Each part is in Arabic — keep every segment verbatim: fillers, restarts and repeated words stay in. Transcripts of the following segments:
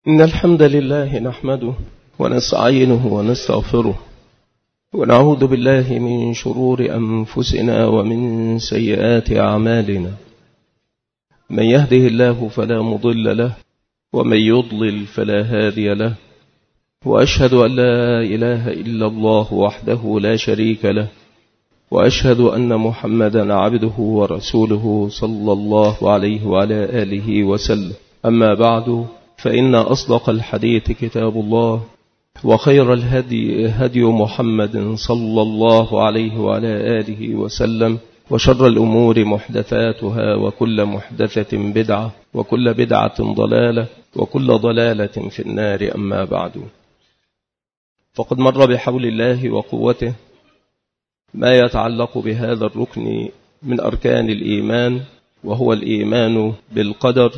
إن الحمد لله نحمده ونستعينه ونستغفره ونعوذ بالله من شرور أنفسنا ومن سيئات أعمالنا. من يهده الله فلا مضل له ومن يضلل فلا هادي له، وأشهد أن لا إله إلا الله وحده لا شريك له، وأشهد أن محمدا عبده ورسوله صلى الله عليه وعلى آله وسلم. أما بعد، فإن أصدق الحديث كتاب الله، وخير الهدي هدي محمد صلى الله عليه وعلى آله وسلم، وشر الأمور محدثاتها، وكل محدثة بدعة، وكل بدعة ضلالة، وكل ضلالة في النار. أما بعد، فقد مر بحول الله وقوته ما يتعلق بهذا الركن من أركان الإيمان، وهو الإيمان بالقدر،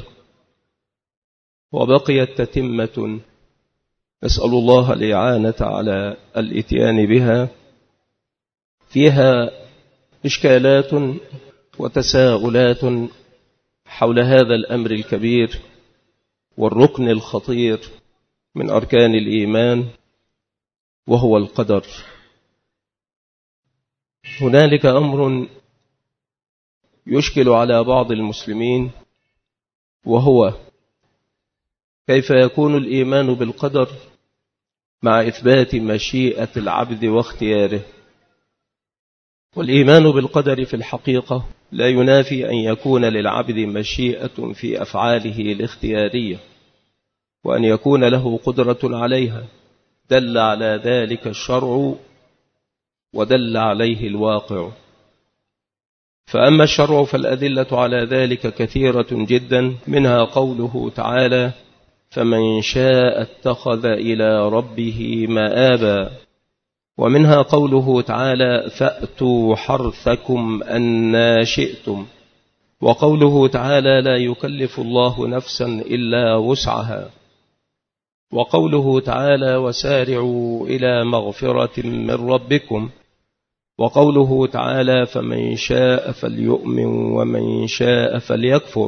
وبقيت تتمة نسأل الله الإعانة على الإتيان بها. فيها إشكالات وتساؤلات حول هذا الأمر الكبير والركن الخطير من أركان الإيمان، وهو القدر. هنالك أمر يشكل على بعض المسلمين، وهو كيف يكون الإيمان بالقدر مع إثبات مشيئة العبد واختياره. والإيمان بالقدر في الحقيقة لا ينافي أن يكون للعبد مشيئة في أفعاله الاختيارية، وأن يكون له قدرة عليها، دل على ذلك الشرع ودل عليه الواقع. فأما الشرع فالأدلة على ذلك كثيرة جدا، منها قوله تعالى: فمن شاء اتخذ إلى ربه مآبا، ومنها قوله تعالى: فأتوا حرثكم أنى شئتم، وقوله تعالى: لا يكلف الله نفسا إلا وسعها، وقوله تعالى: وسارعوا إلى مغفرة من ربكم، وقوله تعالى: فمن شاء فليؤمن ومن شاء فليكفر.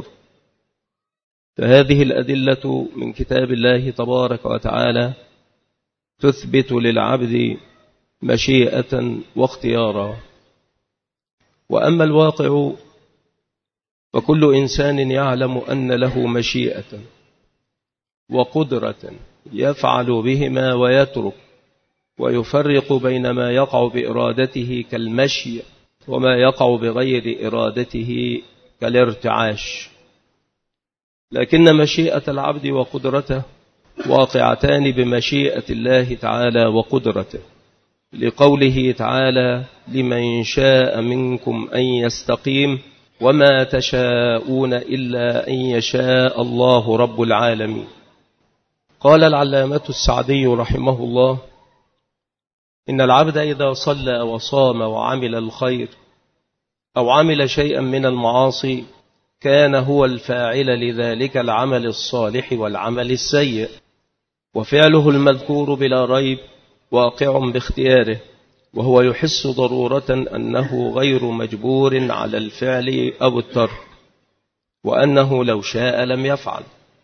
فهذه الأدلة من كتاب الله تبارك وتعالى تثبت للعبد مشيئة واختيارا. وأما الواقع فكل إنسان يعلم أن له مشيئة وقدرة يفعل بهما ويترك، ويفرق بين ما يقع بإرادته كالمشي وما يقع بغير إرادته كالارتعاش. لكن مشيئة العبد وقدرته واقعتان بمشيئة الله تعالى وقدرته، لقوله تعالى: لمن شاء منكم أن يستقيم وما تشاءون إلا أن يشاء الله رب العالمين. قال العلامة السعدي رحمه الله: إن العبد إذا صلى وصام وعمل الخير أو عمل شيئا من المعاصي كان هو الفاعل لذلك العمل الصالح والعمل السيء، وفعله المذكور بلا ريب واقع باختياره، وهو يحس ضرورة أنه غير مجبور على الفعل أو الترك، وأنه لو شاء لم يفعل.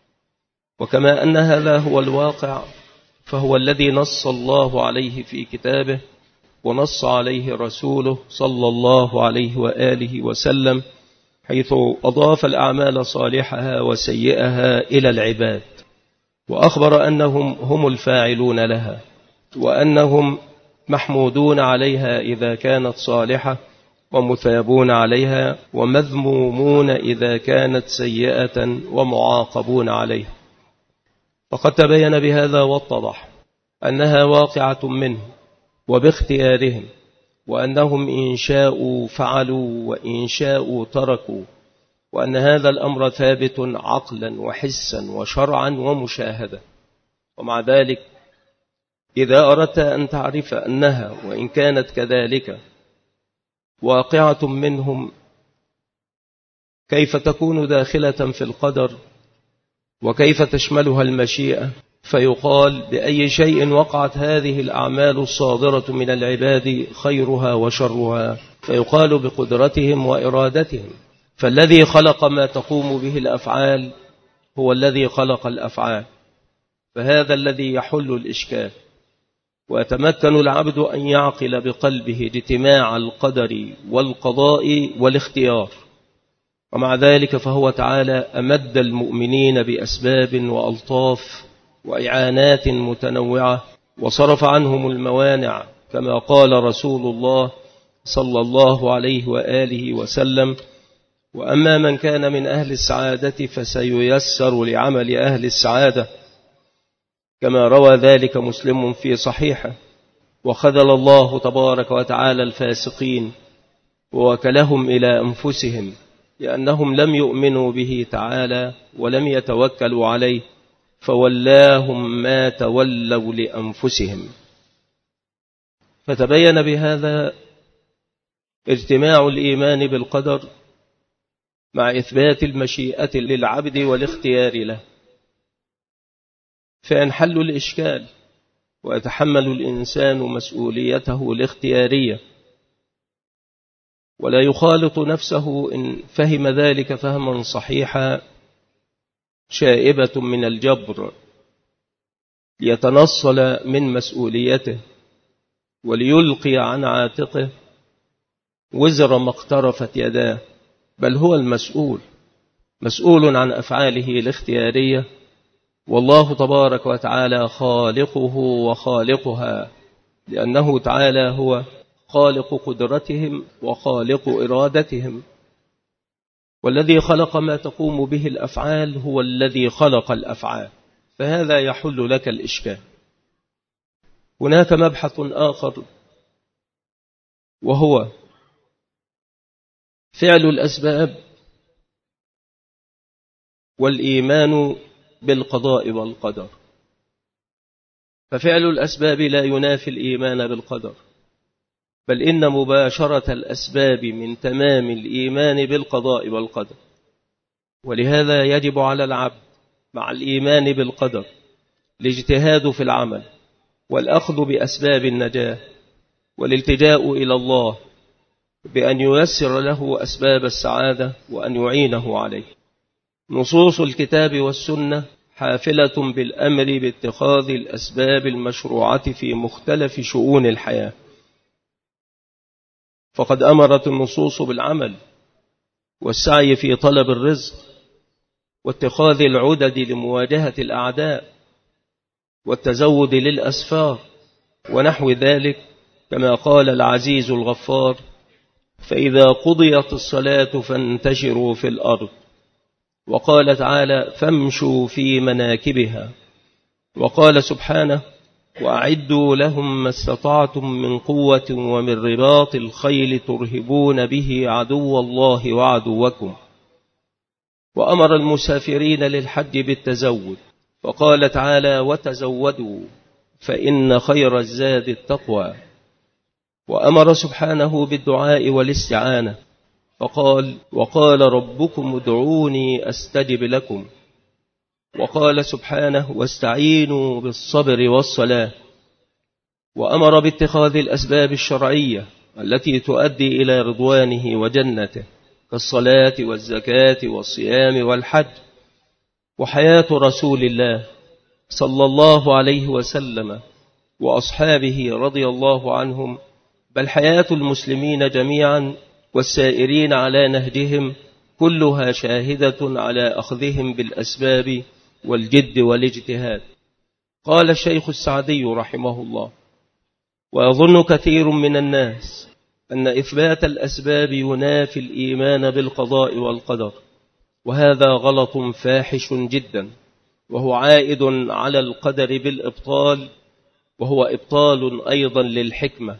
وكما أن هذا هو الواقع، فهو الذي نص الله عليه في كتابه، ونص عليه رسوله صلى الله عليه وآله وسلم، حيث أضاف الأعمال صالحها وسيئها إلى العباد، وأخبر أنهم هم الفاعلون لها، وأنهم محمودون عليها إذا كانت صالحة، ومثابون عليها، ومذمومون إذا كانت سيئة، ومعاقبون عليها. فقد تبين بهذا واتضح أنها واقعة منهم وباختيارهم، وأنهم إن شاءوا فعلوا وإن شاءوا تركوا، وأن هذا الأمر ثابت عقلا وحسا وشرعا ومشاهدة. ومع ذلك إذا أردت أن تعرف أنها وإن كانت كذلك واقعة منهم، كيف تكون داخلة في القدر، وكيف تشملها المشيئة، فيقال: بأي شيء وقعت هذه الأعمال الصادرة من العباد خيرها وشرها؟ فيقال: بقدرتهم وإرادتهم. فالذي خلق ما تقوم به الأفعال هو الذي خلق الأفعال، فهذا الذي يحل الإشكال، ويتمكن العبد أن يعقل بقلبه اجتماع القدر والقضاء والاختيار. ومع ذلك فهو تعالى أمد المؤمنين بأسباب وألطاف وإعانات متنوعة، وصرف عنهم الموانع، كما قال رسول الله صلى الله عليه وآله وسلم: وأما من كان من أهل السعادة فسييسر لعمل أهل السعادة، كما روى ذلك مسلم في صحيحه. وخذل الله تبارك وتعالى الفاسقين ووكلهم إلى أنفسهم، لأنهم لم يؤمنوا به تعالى ولم يتوكلوا عليه، فولاهم ما تولوا لأنفسهم. فتبين بهذا اجتماع الإيمان بالقدر مع إثبات المشيئة للعبد والاختيار له، فينحل الإشكال ويتحمل الإنسان مسؤوليته الاختيارية، ولا يخالط نفسه إن فهم ذلك فهما صحيحا شائبة من الجبر، ليتنصل من مسؤوليته وليلقي عن عاتقه وزر ما اقترفت يداه، بل هو المسؤول، مسؤول عن أفعاله الاختيارية، والله تبارك وتعالى خالقه وخالقها، لأنه تعالى هو خالق قدرتهم وخالق إرادتهم. والذي خلق ما تقوم به الأفعال هو الذي خلق الأفعال، فهذا يحل لك الإشكال. هناك مبحث آخر، وهو فعل الأسباب والإيمان بالقضاء والقدر. ففعل الأسباب لا ينافي الإيمان بالقدر، بل إن مباشرة الأسباب من تمام الإيمان بالقضاء والقدر. ولهذا يجب على العبد مع الإيمان بالقدر الاجتهاد في العمل والأخذ بأسباب النجاة والالتجاء إلى الله بأن ييسر له أسباب السعادة وأن يعينه عليه. نصوص الكتاب والسنة حافلة بالأمر باتخاذ الأسباب المشروعة في مختلف شؤون الحياة، فقد أمرت النصوص بالعمل والسعي في طلب الرزق واتخاذ العدد لمواجهة الأعداء والتزود للأسفار ونحو ذلك، كما قال العزيز الغفار: فإذا قضيت الصلاة فانتشروا في الأرض. وقال تعالى: فامشوا في مناكبها. وقال سبحانه: وأعدوا لهم ما استطعتم من قوة ومن رباط الخيل ترهبون به عدو الله وعدوكم. وأمر المسافرين للحج بالتزود، فقال تعالى: وتزودوا فإن خير الزاد التقوى. وأمر سبحانه بالدعاء والاستعانة، فقال: وقال ربكم ادعوني أستجب لكم. وقال سبحانه: واستعينوا بالصبر والصلاة. وأمر باتخاذ الأسباب الشرعية التي تؤدي إلى رضوانه وجنته، كالصلاة والزكاة والصيام والحج. وحياة رسول الله صلى الله عليه وسلم وأصحابه رضي الله عنهم، بل حياة المسلمين جميعا والسائرين على نهجهم كلها شاهدة على أخذهم بالأسباب والجد والاجتهاد. قال الشيخ السعدي رحمه الله: ويظن كثير من الناس أن إثبات الأسباب ينافي الإيمان بالقضاء والقدر، وهذا غلط فاحش جدا، وهو عائد على القدر بالإبطال، وهو إبطال أيضا للحكمة.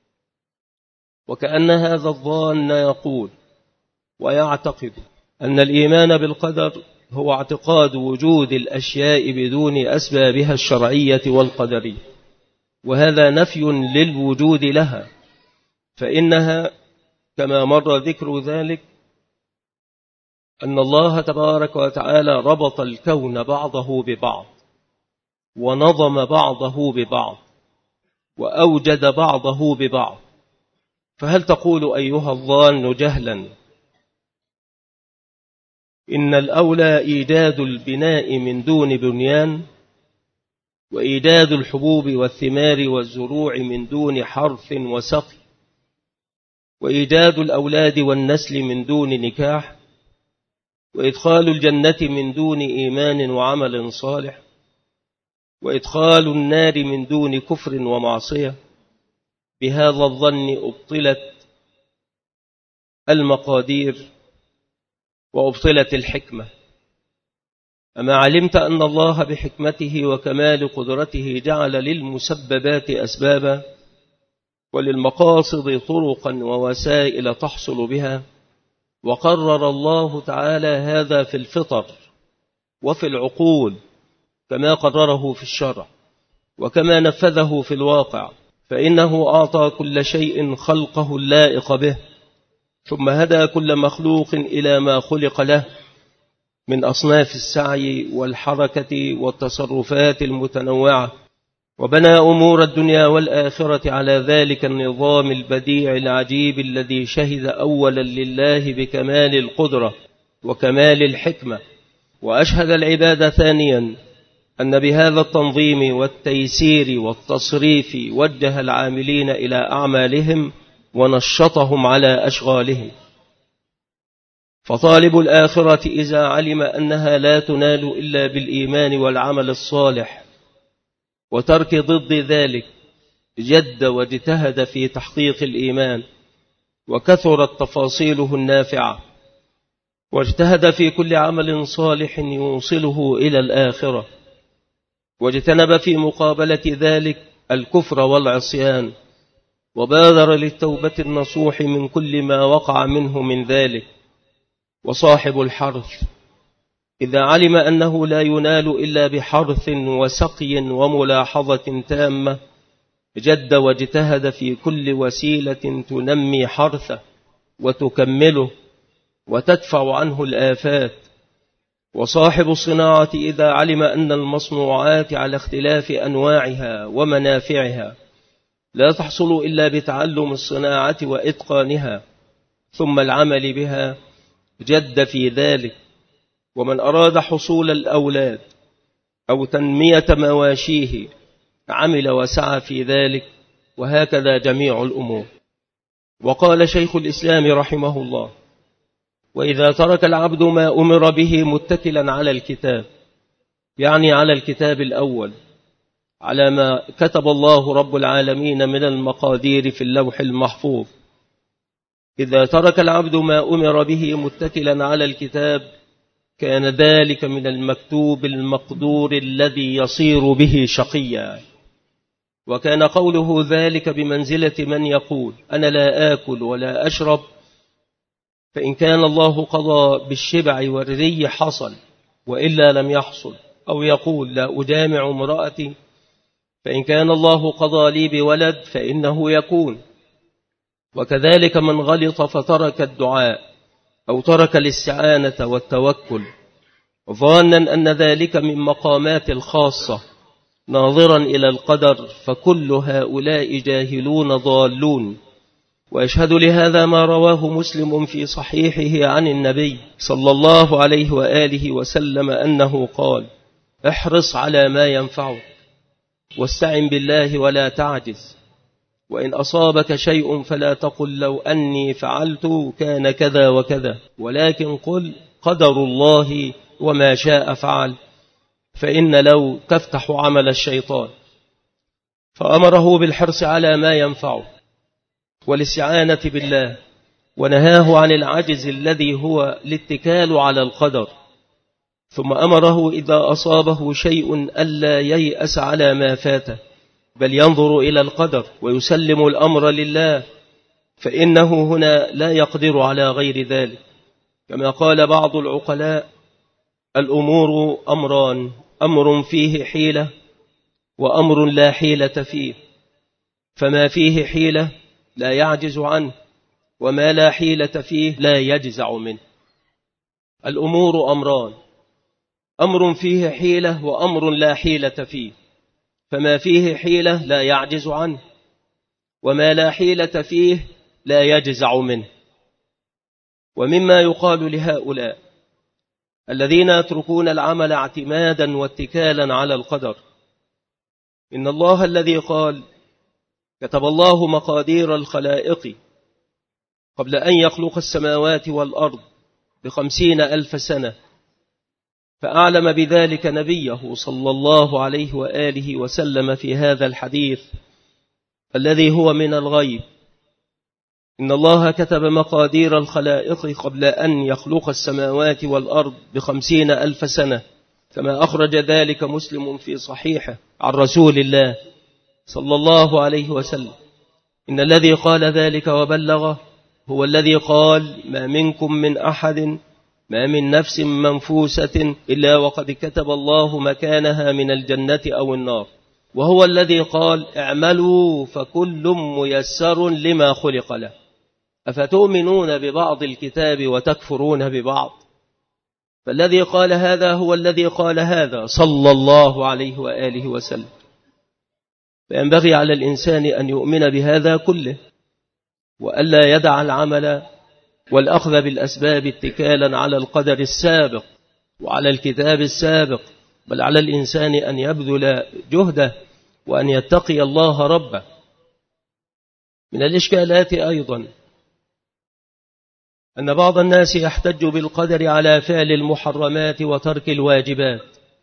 وكأن هذا الظان يقول ويعتقد أن الإيمان بالقدر هو اعتقاد وجود الأشياء بدون أسبابها الشرعية والقدرية، وهذا نفي للوجود لها، فإنها كما مر ذكر ذلك أن الله تبارك وتعالى ربط الكون بعضه ببعض، ونظم بعضه ببعض، وأوجد بعضه ببعض. فهل تقول أيها الظان جهلا إن الأولى إيجاد البناء من دون بنيان؟ وإيجاد الحبوب والثمار والزروع من دون حرث وسقي، وإيجاد الأولاد والنسل من دون نكاح، وإدخال الجنة من دون إيمان وعمل صالح، وإدخال النار من دون كفر ومعصية. بهذا الظن أبطلت المقادير وأبطلت الحكمة. أما علمت أن الله بحكمته وكمال قدرته جعل للمسببات أسبابا وللمقاصد طرقا ووسائل تحصل بها، وقرر الله تعالى هذا في الفطر وفي العقول كما قرره في الشرع وكما نفذه في الواقع، فإنه أعطى كل شيء خلقه اللائق به، ثم هدى كل مخلوق إلى ما خلق له من أصناف السعي والحركة والتصرفات المتنوعة، وبنى أمور الدنيا والآخرة على ذلك النظام البديع العجيب الذي شهد أولا لله بكمال القدرة وكمال الحكمة، وأشهد العباد ثانيا أن بهذا التنظيم والتيسير والتصريف وجه العاملين إلى أعمالهم ونشطهم على أشغالهم. فطالب الآخرة إذا علم أنها لا تنال إلا بالإيمان والعمل الصالح وترك ضد ذلك جد واجتهد في تحقيق الإيمان وكثرت تفاصيله النافعة، واجتهد في كل عمل صالح يوصله إلى الآخرة، واجتنب في مقابلة ذلك الكفر والعصيان، وبادر للتوبة النصوح من كل ما وقع منه من ذلك. وصاحب الحرث إذا علم أنه لا ينال إلا بحرث وسقي وملاحظة تامة جد واجتهد في كل وسيلة تنمي حرثه وتكمله وتدفع عنه الآفات. وصاحب الصناعة إذا علم أن المصنوعات على اختلاف أنواعها ومنافعها لا تحصل إلا بتعلم الصناعة وإتقانها ثم العمل بها جد في ذلك. ومن أراد حصول الأولاد أو تنمية مواشيه عمل وسعى في ذلك، وهكذا جميع الأمور. وقال شيخ الإسلام رحمه الله: وإذا ترك العبد ما أمر به متكلا على الكتاب، يعني على الكتاب الأول، على ما كتب الله رب العالمين من المقادير في اللوح المحفوظ، إذا ترك العبد ما أمر به متكلا على الكتاب كان ذلك من المكتوب المقدور الذي يصير به شقيا. وكان قوله ذلك بمنزلة من يقول أنا لا آكل ولا أشرب، فإن كان الله قضى بالشبع والري حصل وإلا لم يحصل، أو يقول لا أجامع امرأتي، فإن كان الله قضى لي بولد فإنه يكون. وكذلك من غلط فترك الدعاء أو ترك الاستعانة والتوكل ظانا أن ذلك من مقامات الخاصة ناظرا إلى القدر، فكل هؤلاء جاهلون ضالون. ويشهد لهذا ما رواه مسلم في صحيحه عن النبي صلى الله عليه وآله وسلم أنه قال: احرص على ما ينفعك واستعن بالله ولا تعجز، وإن أصابك شيء فلا تقل لو أني فعلت كان كذا وكذا، ولكن قل قدر الله وما شاء فعل، فإن لو تفتح عمل الشيطان. فأمره بالحرص على ما ينفعه والاستعانة بالله، ونهاه عن العجز الذي هو الاتكال على القدر. ثم أمره إذا أصابه شيء ألا ييأس على ما فاته، بل ينظر إلى القدر ويسلم الأمر لله، فإنه هنا لا يقدر على غير ذلك. كما قال بعض العقلاء: الأمور أمران، أمر فيه حيلة وأمر لا حيلة فيه، فما فيه حيلة لا يعجز عنه، وما لا حيلة فيه لا يجزع منه. الأمور أمران، أمر فيه حيلة وأمر لا حيلة فيه، فما فيه حيلة لا يعجز عنه، وما لا حيلة فيه لا يجزع منه. ومما يقال لهؤلاء الذين يتركون العمل اعتمادا واتكالا على القدر إن الله الذي قال كتب الله مقادير الخلائق قبل أن يخلق السماوات والأرض بخمسين ألف سنة، فأعلم بذلك نبيه صلى الله عليه وآله وسلم في هذا الحديث الذي هو من الغيب. إن الله كتب مقادير الخلائق قبل أن يخلق السماوات والأرض بخمسين ألف سنة، كما أخرج ذلك مسلم في صحيحه عن رسول الله صلى الله عليه وسلم. إن الذي قال ذلك وبلغه هو الذي قال ما منكم من أحد ما من نفس منفوسة إلا وقد كتب الله مكانها من الجنة أو النار، وهو الذي قال اعملوا فكل ميسر لما خلق له، أفتؤمنون ببعض الكتاب وتكفرون ببعض؟ فالذي قال هذا هو الذي قال هذا صلى الله عليه وآله وسلم. فينبغي على الإنسان أن يؤمن بهذا كله، وألا يدع العمل والأخذ بالأسباب اتكالا على القدر السابق وعلى الكتاب السابق، بل على الإنسان أن يبذل جهده وأن يتقي الله ربه. من الإشكالات أيضا أن بعض الناس يحتج بالقدر على فعل المحرمات وترك الواجبات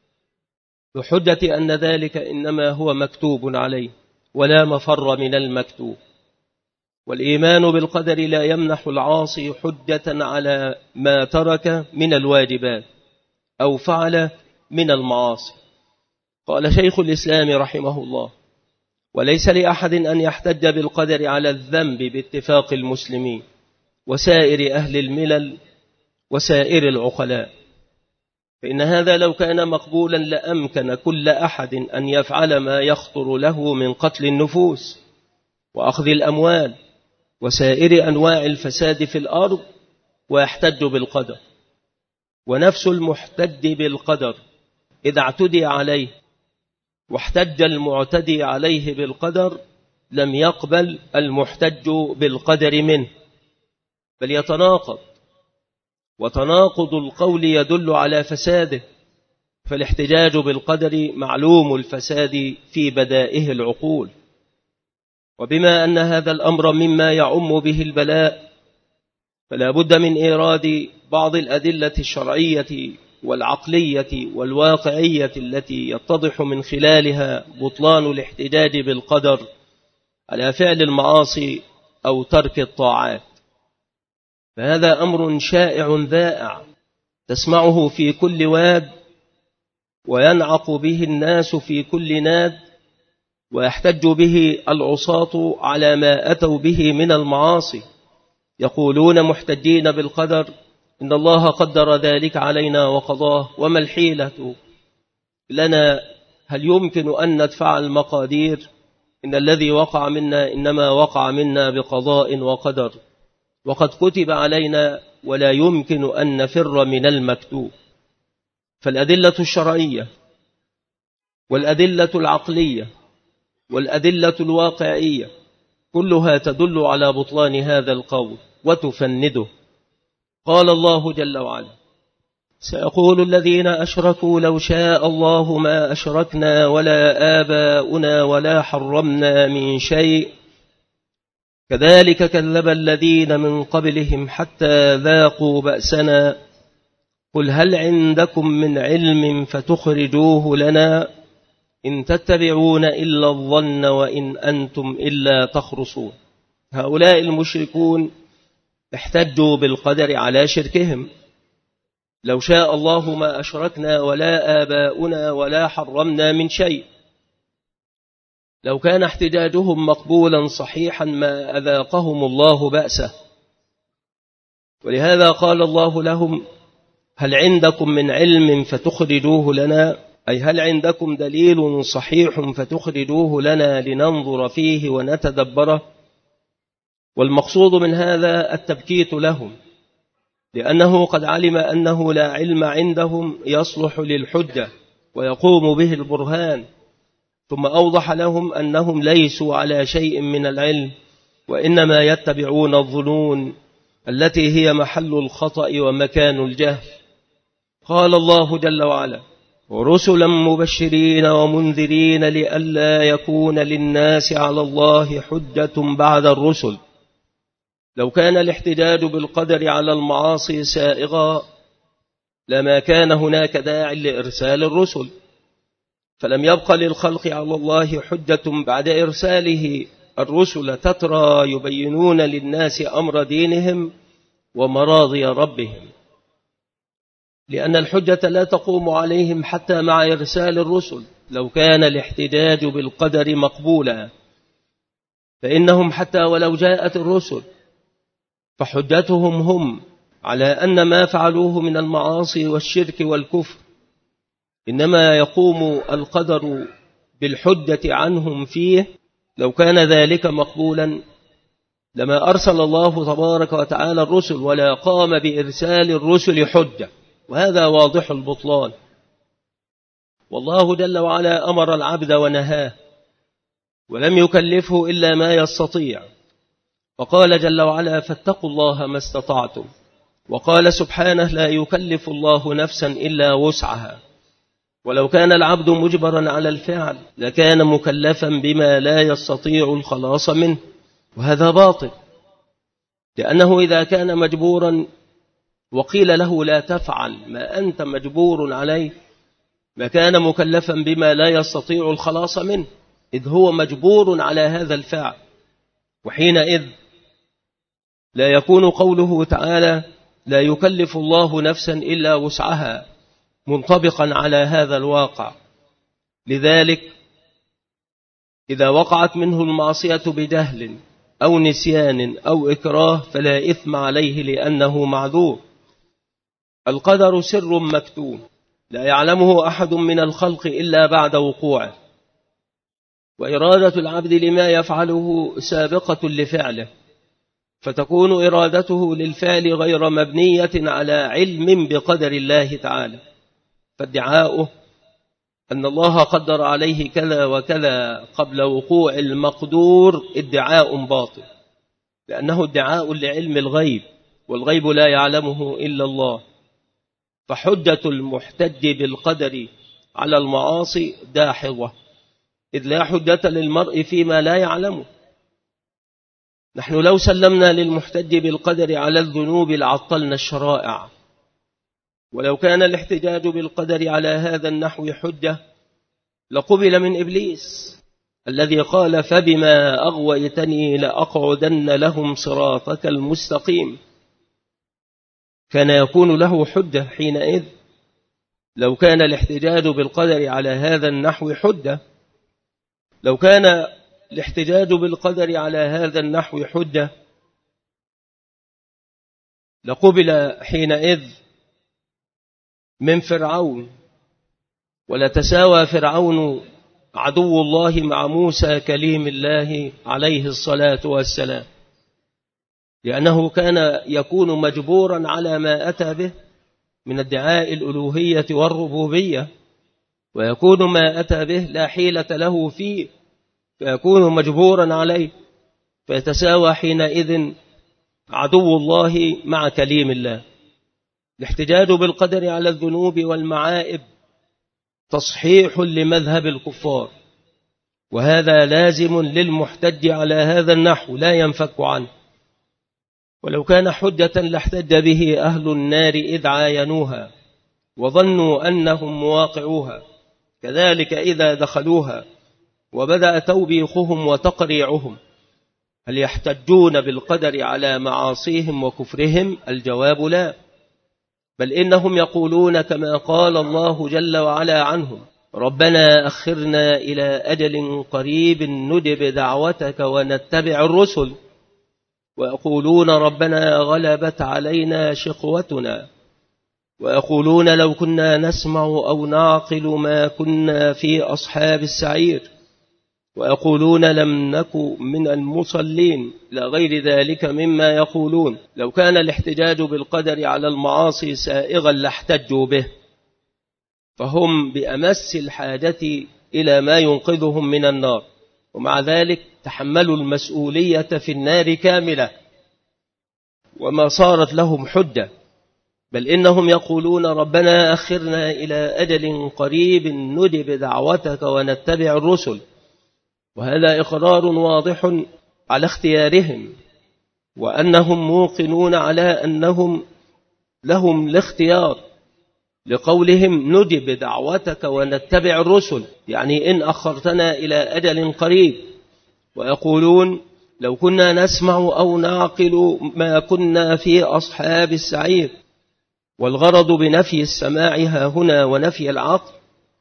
بحجة أن ذلك إنما هو مكتوب عليه ولا مفر من المكتوب. والإيمان بالقدر لا يمنح العاصي حجة على ما ترك من الواجبات أو فعل من المعاصي. قال شيخ الإسلام رحمه الله: وليس لأحد أن يحتج بالقدر على الذنب باتفاق المسلمين وسائر أهل الملل وسائر العقلاء، فإن هذا لو كان مقبولا لأمكن كل أحد أن يفعل ما يخطر له من قتل النفوس وأخذ الأموال وسائر أنواع الفساد في الأرض ويحتج بالقدر. ونفس المحتج بالقدر إذا اعتدي عليه واحتج المعتدي عليه بالقدر لم يقبل المحتج بالقدر منه، بل يتناقض، وتناقض القول يدل على فساده، فالاحتجاج بالقدر معلوم الفساد في بدائه العقول. وبما أن هذا الأمر مما يعم به البلاء، فلا بد من إيراد بعض الأدلة الشرعية والعقلية والواقعية التي يتضح من خلالها بطلان الاحتجاج بالقدر على فعل المعاصي أو ترك الطاعات. فهذا أمر شائع ذائع تسمعه في كل واد، وينعق به الناس في كل ناد، ويحتج به العصاة على ما أتوا به من المعاصي، يقولون محتجين بالقدر: إن الله قدر ذلك علينا وقضاه، وما الحيلة لنا؟ هل يمكن أن ندفع المقادير؟ إن الذي وقع منا إنما وقع منا بقضاء وقدر، وقد كتب علينا ولا يمكن أن نفر من المكتوب. فالأدلة الشرعية والأدلة العقلية والأدلة الواقعية كلها تدل على بطلان هذا القول وتفنده. قال الله جل وعلا: سيقول الذين أشركوا لو شاء الله ما أشركنا ولا آباؤنا ولا حرمنا من شيء كذلك كذب الذين من قبلهم حتى ذاقوا بأسنا قل هل عندكم من علم فتخرجوه لنا إن تتبعون إلا الظن وإن أنتم إلا تخرصون. هؤلاء المشركون احتجوا بالقدر على شركهم: لو شاء الله ما أشركنا ولا آباؤنا ولا حرمنا من شيء. لو كان احتجاجهم مقبولا صحيحا ما أذاقهم الله بأسه. ولهذا قال الله لهم: هل عندكم من علم فتخرجوه لنا، أي هل عندكم دليل صحيح فتخرجوه لنا لننظر فيه ونتدبره. والمقصود من هذا التبكيت لهم، لأنه قد علم أنه لا علم عندهم يصلح للحجة ويقوم به البرهان، ثم أوضح لهم أنهم ليسوا على شيء من العلم، وإنما يتبعون الظنون التي هي محل الخطأ ومكان الجهل. قال الله جل وعلا: ورسلا مبشرين ومنذرين لئلا يكون للناس على الله حجة بعد الرسل. لو كان الاحتجاج بالقدر على المعاصي سائغا لما كان هناك داع لإرسال الرسل، فلم يبق للخلق على الله حجة بعد إرساله الرسل تترى يبينون للناس أمر دينهم ومراضي ربهم، لأن الحجة لا تقوم عليهم حتى مع إرسال الرسل. لو كان الاحتجاج بالقدر مقبولا فإنهم حتى ولو جاءت الرسل فحجتهم هم على أن ما فعلوه من المعاصي والشرك والكفر إنما يقوم القدر بالحجة عنهم فيه. لو كان ذلك مقبولا لما أرسل الله تبارك وتعالى الرسل ولا قام بإرسال الرسل حجة، وهذا واضح البطلان. والله جل وعلا أمر العبد ونهاه ولم يكلفه إلا ما يستطيع، وقال جل وعلا فاتقوا الله ما استطعتم، وقال سبحانه لا يكلف الله نفسا إلا وسعها. ولو كان العبد مجبرا على الفعل لكان مكلفا بما لا يستطيع الخلاص منه، وهذا باطل، لأنه إذا كان مجبورا وقيل له لا تفعل ما أنت مجبور عليه ما كان مكلفا بما لا يستطيع الخلاص منه، إذ هو مجبور على هذا الفعل. وحينئذ لا يكون قوله تعالى لا يكلف الله نفسا إلا وسعها منطبقا على هذا الواقع. لذلك إذا وقعت منه المعصية بجهل أو نسيان أو إكراه فلا إثم عليه لأنه معذور. القدر سر مكتوم لا يعلمه أحد من الخلق إلا بعد وقوعه، وإرادة العبد لما يفعله سابقة لفعله، فتكون إرادته للفعل غير مبنية على علم بقدر الله تعالى، فادعاؤه أن الله قدر عليه كذا وكذا قبل وقوع المقدور ادعاء باطل، لأنه ادعاء لعلم الغيب، والغيب لا يعلمه إلا الله. فحجة المحتج بالقدر على المعاصي داحضة، إذ لا حجة للمرء فيما لا يعلمه. نحن لو سلمنا للمحتج بالقدر على الذنوب لعطلنا الشرائع، ولو كان الاحتجاج بالقدر على هذا النحو حجة لقبل من إبليس الذي قال فبما أغويتني لأقعدن لهم صراطك المستقيم، كان يكون له حجة حينئذ. لو كان الاحتجاج بالقدر على هذا النحو حجة لو كان الاحتجاج بالقدر على هذا النحو حجة لقبل حينئذ من فرعون، ولتساوى فرعون عدو الله مع موسى كليم الله عليه الصلاة والسلام، لأنه كان يكون مجبورا على ما أتى به من ادعاء الألوهية والربوبية، ويكون ما أتى به لا حيلة له فيه فيكون مجبورا عليه، فيتساوى حينئذ عدو الله مع كليم الله. الاحتجاج بالقدر على الذنوب والمعائب تصحيح لمذهب الكفار، وهذا لازم للمحتج على هذا النحو لا ينفك عنه. ولو كان حجة لاحتج به أهل النار إذ عاينوها وظنوا أنهم مواقعوها، كذلك إذا دخلوها وبدأ توبيخهم وتقريعهم. هل يحتجون بالقدر على معاصيهم وكفرهم؟ الجواب لا، بل إنهم يقولون كما قال الله جل وعلا عنهم ربنا أخرنا إلى أجل قريب نجب دعوتك ونتبع الرسل، ويقولون ربنا غلبت علينا شقوتنا، ويقولون لو كنا نسمع أو نعقل ما كنا في أصحاب السعير، ويقولون لم نكن من المصلين، لا غير ذلك مما يقولون. لو كان الاحتجاج بالقدر على المعاصي سائغا لاحتجوا به، فهم بأمس الحاجة إلى ما ينقذهم من النار، ومع ذلك تحملوا المسؤولية في النار كاملة، وما صارت لهم حجة، بل إنهم يقولون ربنا أخرنا إلى أجل قريب نجب دعوتك ونتبع الرسل. وهذا إقرار واضح على اختيارهم، وأنهم موقنون على أنهم لهم الاختيار، لقولهم نجب دعوتك ونتبع الرسل، يعني إن أخرتنا إلى أجل قريب. ويقولون لو كنا نسمع أو نعقل ما كنا في أصحاب السعير. والغرض بنفي السماع ها هنا ونفي العقل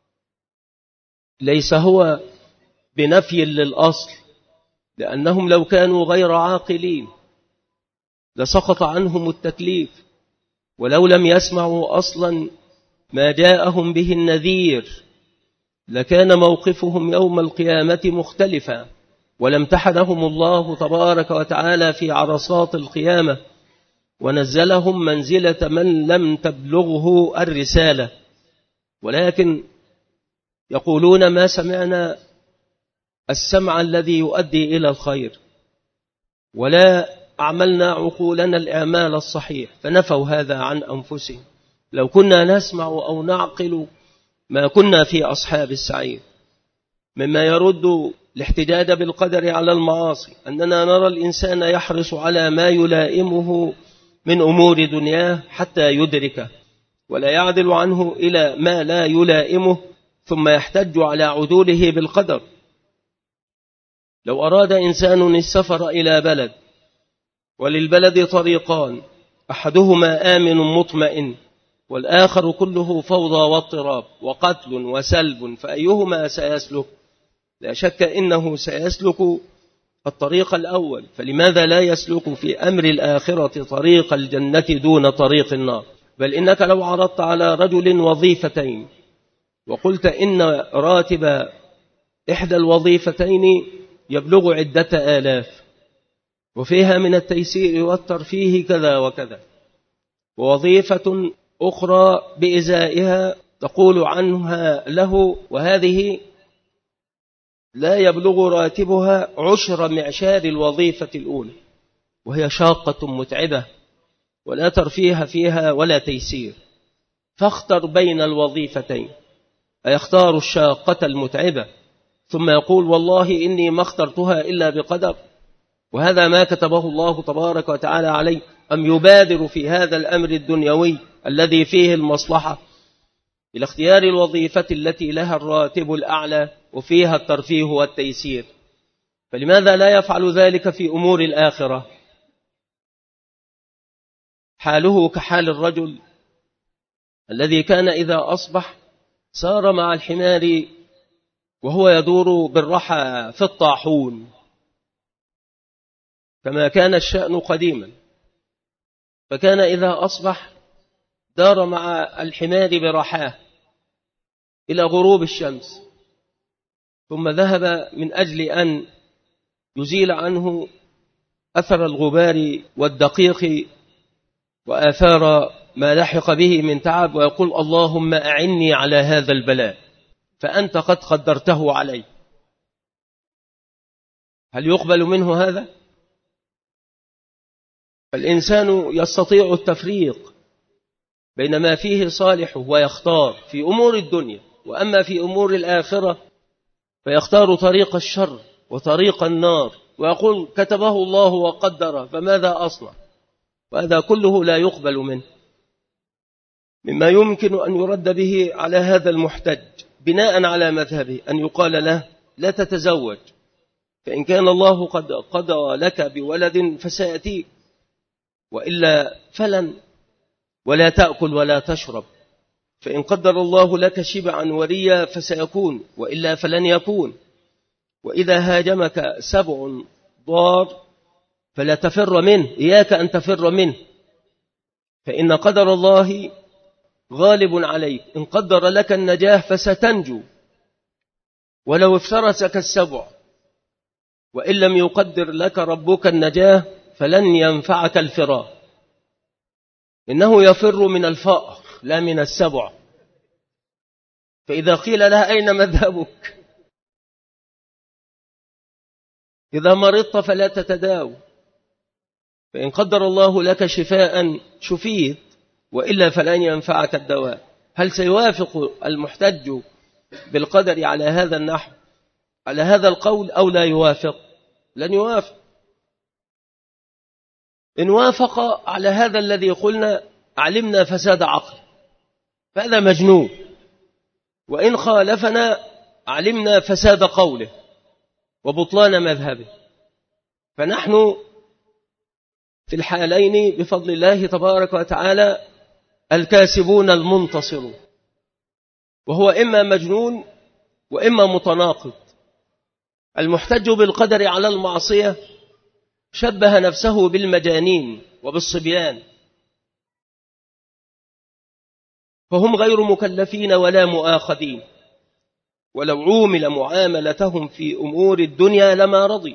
ليس هو بنفي للأصل، لأنهم لو كانوا غير عاقلين لسقط عنهم التكليف، ولو لم يسمعوا أصلا ما جاءهم به النذير لكان موقفهم يوم القيامة مختلفا، ولامتحنهم الله تبارك وتعالى في عرصات القيامة ونزلهم منزلة من لم تبلغه الرسالة. ولكن يقولون ما سمعنا السمع الذي يؤدي إلى الخير، ولا أعملنا عقولنا الإعمال الصحيح، فنفوا هذا عن أنفسهم. لو كنا نسمع أو نعقل ما كنا في أصحاب السعير. مما يرد الاحتجاج بالقدر على المعاصي أننا نرى الإنسان يحرص على ما يلائمه من أمور دنياه حتى يدركه، ولا يعدل عنه إلى ما لا يلائمه ثم يحتج على عدوله بالقدر. لو أراد إنسان السفر إلى بلد وللبلد طريقان، أحدهما آمن مطمئن والآخر كله فوضى واضطراب وقتل وسلب، فأيهما سيسلك؟ لا شك إنه سيسلك الطريق الأول، فلماذا لا يسلك في أمر الآخرة طريق الجنة دون طريق النار؟ بل إنك لو عرضت على رجل وظيفتين وقلت إن راتب إحدى الوظيفتين يبلغ عدة آلاف وفيها من التيسير والترفيه كذا وكذا، ووظيفة أخرى بإزائها تقول عنها له وهذه لا يبلغ راتبها عشر معشار الوظيفة الأولى، وهي شاقة متعبة ولا ترفيه فيها ولا تيسير، فاختر بين الوظيفتين. أيختار الشاقة المتعبة ثم يقول والله إني ما اخترتها إلا بقدر، وهذا ما كتبه الله تبارك وتعالى عليه، أم يبادر في هذا الأمر الدنيوي الذي فيه المصلحة إلى اختيار الوظيفة التي لها الراتب الأعلى وفيها الترفيه والتيسير؟ فلماذا لا يفعل ذلك في أمور الآخرة؟ حاله كحال الرجل الذي كان إذا أصبح سار مع الحمار وهو يدور بالرحى في الطاحون، كما كان الشأن قديما، فكان إذا أصبح دار مع الحمار برحاه إلى غروب الشمس، ثم ذهب من أجل أن يزيل عنه أثر الغبار والدقيق وآثار ما لحق به من تعب، ويقول اللهم أعني على هذا البلاء فأنت قد قدرته علي. هل يقبل منه هذا؟ فالإنسان يستطيع التفريق بين ما فيه صالح ويختار في أمور الدنيا، وأما في أمور الآخرة فيختار طريق الشر وطريق النار ويقول كتبه الله وقدره فماذا أصنع؟ وهذا كله لا يقبل منه. مما يمكن أن يرد به على هذا المحتج بناء على مذهبه أن يقال له لا تتزوج، فإن كان الله قد قضى لك بولد فسيأتيك، وإلا فلن، ولا تأكل ولا تشرب، فإن قدر الله لك شبعا وريا فسيكون، وإلا فلن يكون. وإذا هاجمك سبع ضار فلا تفر منه، إياك أن تفر منه، فإن قدر الله غالب عليك، إن قدر لك النجاة فستنجو ولو افترسك السبع، وإن لم يقدر لك ربك النجاة فلن ينفعك الفرار. إنه يفر من الفأر لا من السبع. فإذا قيل لها أين مذهبك؟ إذا مرضت فلا تتداوى، فإن قدر الله لك شفاء شفيت، وإلا فلن ينفعك الدواء. هل سيوافق المحتج بالقدر على هذا النحو على هذا القول أو لا يوافق؟ لن يوافق. إن وافق على هذا الذي قلنا علمنا فساد عقل فهذا مجنون، وإن خالفنا علمنا فساد قوله وبطلان مذهبه. فنحن في الحالين بفضل الله تبارك وتعالى الكاسبون المنتصرون، وهو إما مجنون وإما متناقض. المحتج بالقدر على المعصية شبه نفسه بالمجانين وبالصبيان، فهم غير مكلفين ولا مؤاخذين، ولو عومل معاملتهم في أمور الدنيا لما رضي.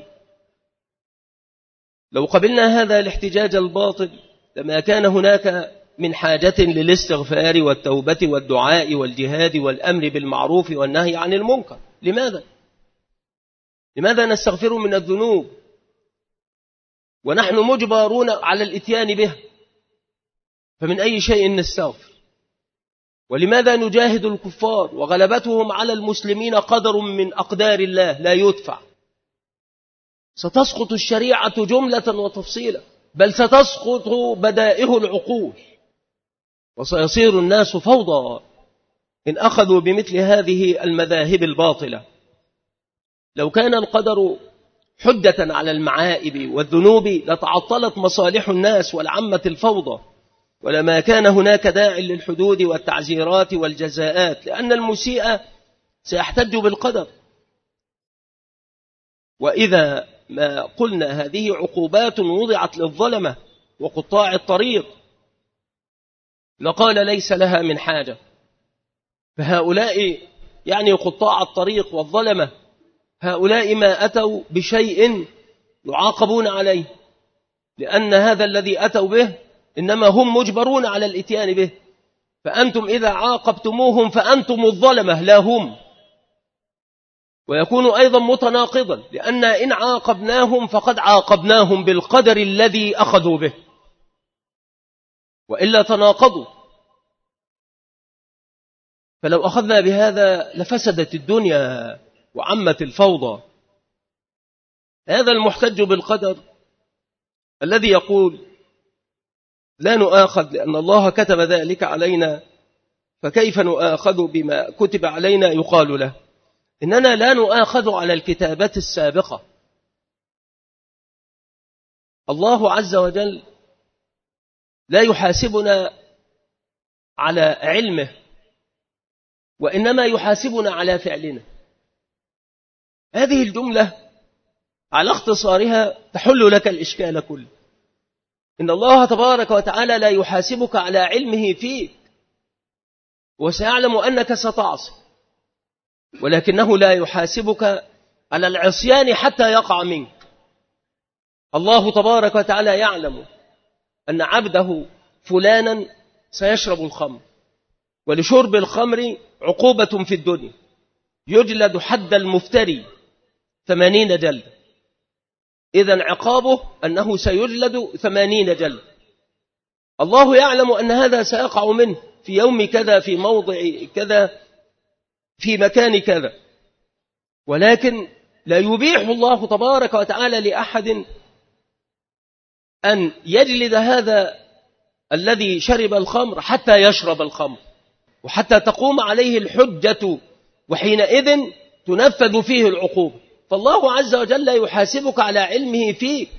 لو قبلنا هذا الاحتجاج الباطل لما كان هناك من حاجة للاستغفار والتوبة والدعاء والجهاد والأمر بالمعروف والنهي عن المنكر. لماذا؟ لماذا نستغفر من الذنوب ونحن مجبرون على الاتيان به؟ فمن أي شيء نستغفر؟ ولماذا نجاهد الكفار وغلبتهم على المسلمين قدر من أقدار الله لا يدفع؟ ستسقط الشريعة جملة وتفصيلا، بل ستسقط بدائه العقول، وسيصير الناس فوضى إن أخذوا بمثل هذه المذاهب الباطلة. لو كان القدر حجة على المعائب والذنوب لتعطلت مصالح الناس والعامة الفوضى، ولما كان هناك داع للحدود والتعزيرات والجزاءات، لأن المسيء سيحتج بالقدر. وإذا ما قلنا هذه عقوبات وضعت للظلمة وقطاع الطريق لقال ليس لها من حاجة. فهؤلاء يعني قطاع الطريق والظلمة هؤلاء ما أتوا بشيء يعاقبون عليه، لأن هذا الذي أتوا به إنما هم مجبرون على الاتيان به، فأنتم إذا عاقبتموهم فأنتم الظلمة لا هم. ويكون أيضا متناقضا، لأن إن عاقبناهم فقد عاقبناهم بالقدر الذي أخذوا به، وإلا تناقضوا. فلو أخذنا بهذا لفسدت الدنيا وعمت الفوضى. هذا المحتج بالقدر الذي يقول لا نؤاخذ لأن الله كتب ذلك علينا فكيف نؤاخذ بما كتب علينا، يقال له إننا لا نؤاخذ على الكتابة السابقة. الله عز وجل لا يحاسبنا على علمه، وإنما يحاسبنا على فعلنا. هذه الجملة على اختصارها تحل لك الإشكال كله. إن الله تبارك وتعالى لا يحاسبك على علمه فيك، وسيعلم أنك ستعصي، ولكنه لا يحاسبك على العصيان حتى يقع منك. الله تبارك وتعالى يعلم أن عبده فلانا سيشرب الخمر، ولشرب الخمر عقوبة في الدنيا، يجلد حد المفتري ثمانين جلدة. إذن عقابه أنه سيجلد ثمانين جلدة. الله يعلم أن هذا سيقع منه في يوم كذا في موضع كذا في مكان كذا، ولكن لا يبيح الله تبارك وتعالى لأحد أن يجلد هذا الذي شرب الخمر حتى يشرب الخمر، وحتى تقوم عليه الحجة، وحينئذ تنفذ فيه العقوبة. فالله عز وجل لا يحاسبك على علمه فيك،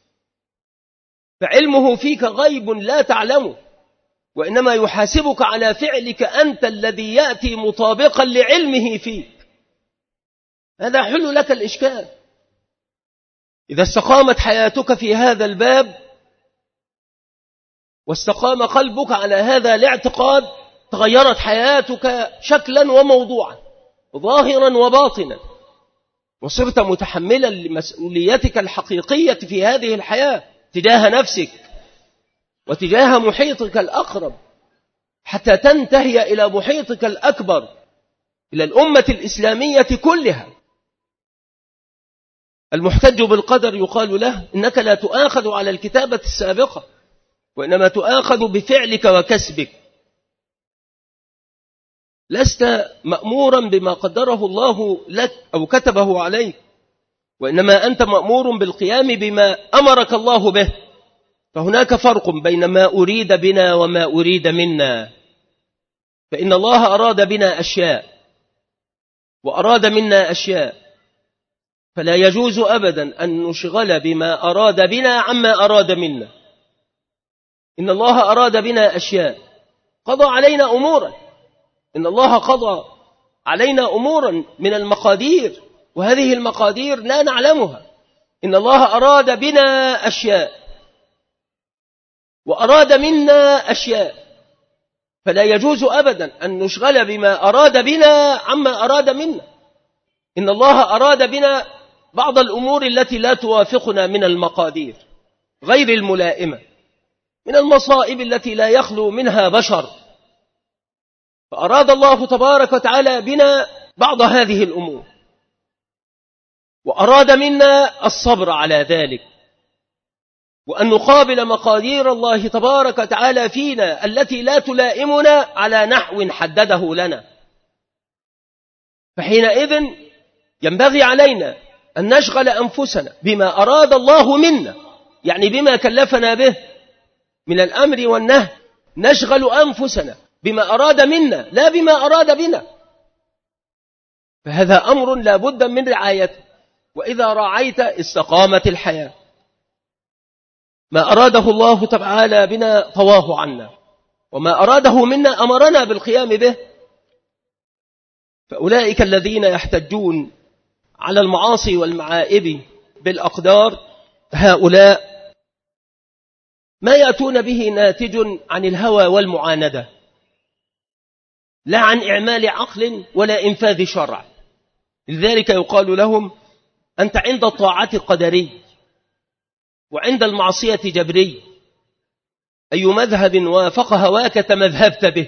فعلمه فيك غيب لا تعلمه، وإنما يحاسبك على فعلك أنت الذي يأتي مطابقا لعلمه فيك. هذا حل لك الإشكال. إذا استقامت حياتك في هذا الباب واستقام قلبك على هذا الاعتقاد تغيرت حياتك شكلا وموضوعا، ظاهرا وباطنا، وصرت متحملا لمسؤوليتك الحقيقية في هذه الحياة تجاه نفسك وتجاه محيطك الأقرب، حتى تنتهي إلى محيطك الأكبر، إلى الأمة الإسلامية كلها. المحتج بالقدر يقال له إنك لا تؤاخذ على الكتابة السابقة، وإنما تؤاخذ بفعلك وكسبك. لست مأمورا بما قدره الله لك أو كتبه عليك، وإنما أنت مأمور بالقيام بما أمرك الله به. فهناك فرق بين ما أريد بنا وما أريد منا. فإن الله أراد بنا أشياء وأراد منا أشياء، فلا يجوز أبدا أن نشغل بما أراد بنا عما أراد منا. إن الله أراد بنا أشياء، قضى علينا أمورا. إن الله قضى علينا أمورا من المقادير، وهذه المقادير لا نعلمها. إن الله أراد بنا أشياء وأراد منا أشياء، فلا يجوز أبدا أن نشغل بما أراد بنا عما أراد منا. إن الله أراد بنا بعض الأمور التي لا توافقنا من المقادير غير الملائمة، من المصائب التي لا يخلو منها بشر. فأراد الله تبارك وتعالى بنا بعض هذه الأمور، وأراد منا الصبر على ذلك، وأن نقابل مقادير الله تبارك وتعالى فينا التي لا تلائمنا على نحو حدده لنا. فحينئذ ينبغي علينا أن نشغل أنفسنا بما أراد الله منا، يعني بما كلفنا به من الأمر والنهي. نشغل أنفسنا بما أراد منا لا بما أراد بنا. فهذا أمر لا بد من رعايته، وإذا رعيت استقامت الحياة. ما أراده الله تعالى بنا طواه عنا، وما أراده منا أمرنا بالقيام به. فأولئك الذين يحتجون على المعاصي والمعائب بالأقدار، هؤلاء ما يأتون به ناتج عن الهوى والمعاندة، لا عن إعمال عقل ولا إنفاذ شرع. لذلك يقال لهم: أنت عند الطاعة قدري، وعند المعصية جبري، أي مذهب وافق هواك تمذهبت به.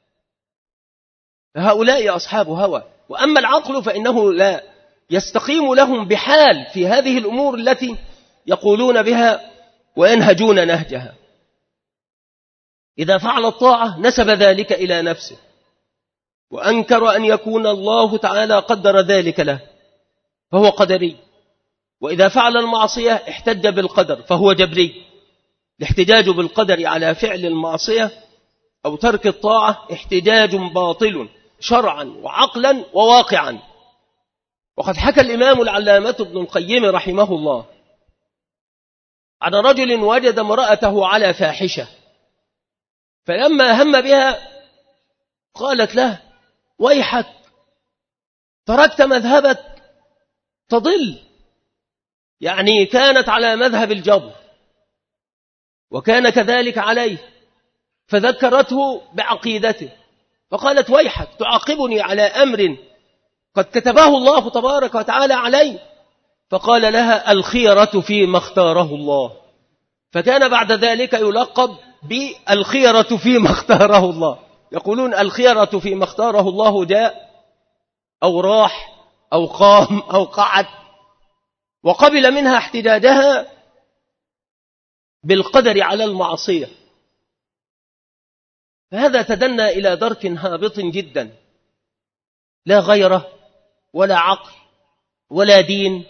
فهؤلاء أصحاب هوى. وأما العقل فإنه لا يستقيم لهم بحال في هذه الأمور التي يقولون بها وينهجون نهجها. إذا فعل الطاعة نسب ذلك إلى نفسه، وأنكر أن يكون الله تعالى قدر ذلك له، فهو قدري. وإذا فعل المعصية احتج بالقدر، فهو جبري. الاحتجاج بالقدر على فعل المعصية أو ترك الطاعة احتجاج باطل شرعا وعقلا وواقعا. وقد حكى الإمام العلامة ابن القيم رحمه الله عن رجل وجد امرأته على فاحشة، فلما هم بها قالت له: ويحك، تركت مذهبك تضل. يعني كانت على مذهب الجبر وكان كذلك عليه، فذكرته بعقيدته فقالت: ويحك، تعاقبني على أمر قد كتبه الله تبارك وتعالى علي. فقال لها: الخيرة فيما اختاره الله. فكان بعد ذلك يلقب بالخيرة فيما اختاره الله. يقولون الخيرة فيما اختاره الله جاء أو راح أو قام أو قعد، وقبل منها احتجاجها بالقدر على المعصية. فهذا تدنى إلى درك هابط جدا، لا غيره ولا عقل ولا دين